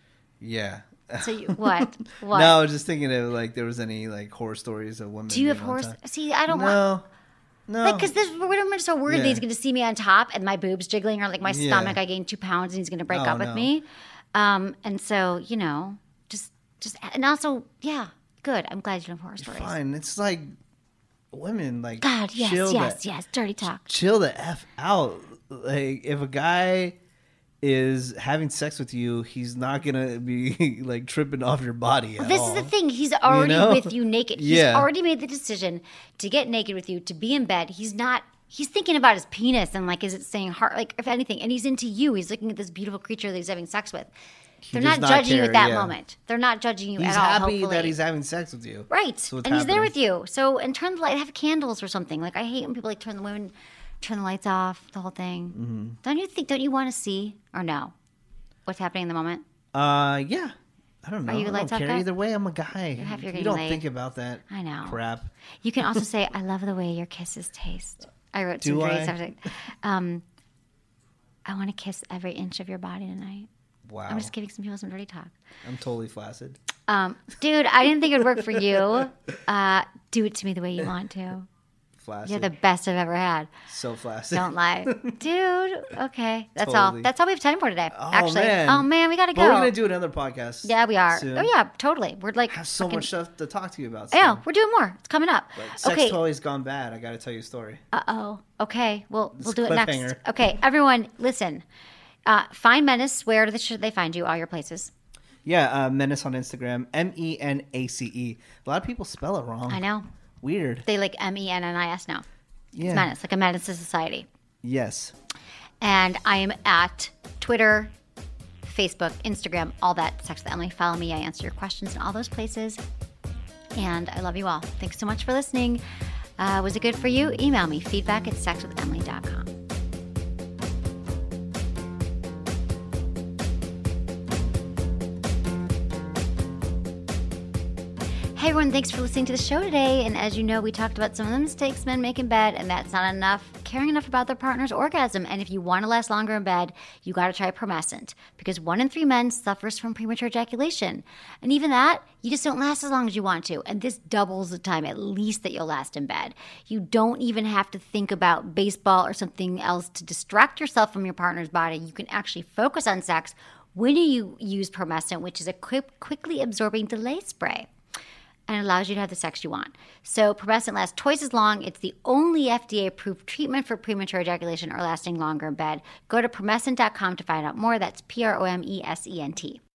Yeah. So you, what? What? No, I was just thinking of like there was any like horror stories of women. Do you have being horror? on top. See, I don't no, want. No, like because this women are so worried Yeah. that he's going to see me on top and my boobs jiggling, or like my Yeah. stomach, I gained two pounds and he's going to break Oh, up with no. me. Um, and so you know, just just and also, yeah, good. I'm glad you don't have horror stories. Fine. It's like women like God, yes, chill yes, the, yes. Dirty talk. Chill the f out. Like if a guy is having sex with you, he's not gonna be like tripping off your body at This all. is the thing. He's already You know? with you naked. He's Yeah. already made the decision to get naked with you, to be in bed. He's not. He's thinking about his penis and like, is it saying heart? Like, if anything, and he's into you. He's looking at this beautiful creature that he's having sex with. They're does not not judging you care, at that yeah. moment. They're not judging you He's at all. happy hopefully. that he's having sex with you. Right. That's And what's he's there happening. with you. So, and turn the light, have candles or something. Like, I hate when people like turn the women, turn the lights off, the whole thing. Mm-hmm. Don't you think, don't you want to see or know what's happening in the moment? Uh, yeah. I don't know. Are you a I lights don't off care guy? either way. I'm a guy. You're happy you're you getting don't laid. think about that. I know. Crap. You can also say, I love the way your kisses taste. I wrote some Do great I? stuff. Like, um, I want to kiss every inch of your body tonight. Wow. I'm just giving some people some dirty talk. I'm totally flaccid. Um, dude, I didn't think it would work for you. Uh, do it to me the way you want to. Flaccid. You're the best I've ever had. So flaccid. Don't lie. Dude, okay. That's Totally. all. That's all we have time for today, Oh, actually. man. Oh, man, we got to go. But we're going to do another podcast. Yeah, we are. soon. Oh, yeah, totally. We're like... I have so fucking- much stuff to talk to you about. Yeah, soon. we're doing more. It's coming up. Like, sex okay. toys gone bad. I got to tell you a story. Uh-oh. Okay. Well, we'll It's do it next. cliffhanger. Okay, everyone, listen. Uh, find Menace. Where should they find you? All your places. Yeah, uh, Menace on Instagram. M E N A C E. A lot of people spell it wrong. I know. Weird. They like M E N N I S now. Yeah. It's Menace, like a menace to society. Yes. And I am at Twitter, Facebook, Instagram, all that. Sex with Emily. Follow me. I answer your questions in all those places. And I love you all. Thanks so much for listening. Uh, was it good for you? Email me, feedback at sex with emily dot com. Hey everyone, thanks for listening to the show today. And as you know, we talked about some of the mistakes men make in bed, and that's not enough. Caring enough about their partner's orgasm. And if you want to last longer in bed, you got to try Promescent, because one in three men suffers from premature ejaculation. And even that, you just don't last as long as you want to. And this doubles the time at least that you'll last in bed. You don't even have to think about baseball or something else to distract yourself from your partner's body. You can actually focus on sex when you use Promescent, which is a quick, quickly absorbing delay spray. And it allows you to have the sex you want. So Promescent lasts twice as long. It's the only F D A-approved treatment for premature ejaculation or lasting longer in bed. Go to promescent dot com to find out more. That's P R O M E S E N T.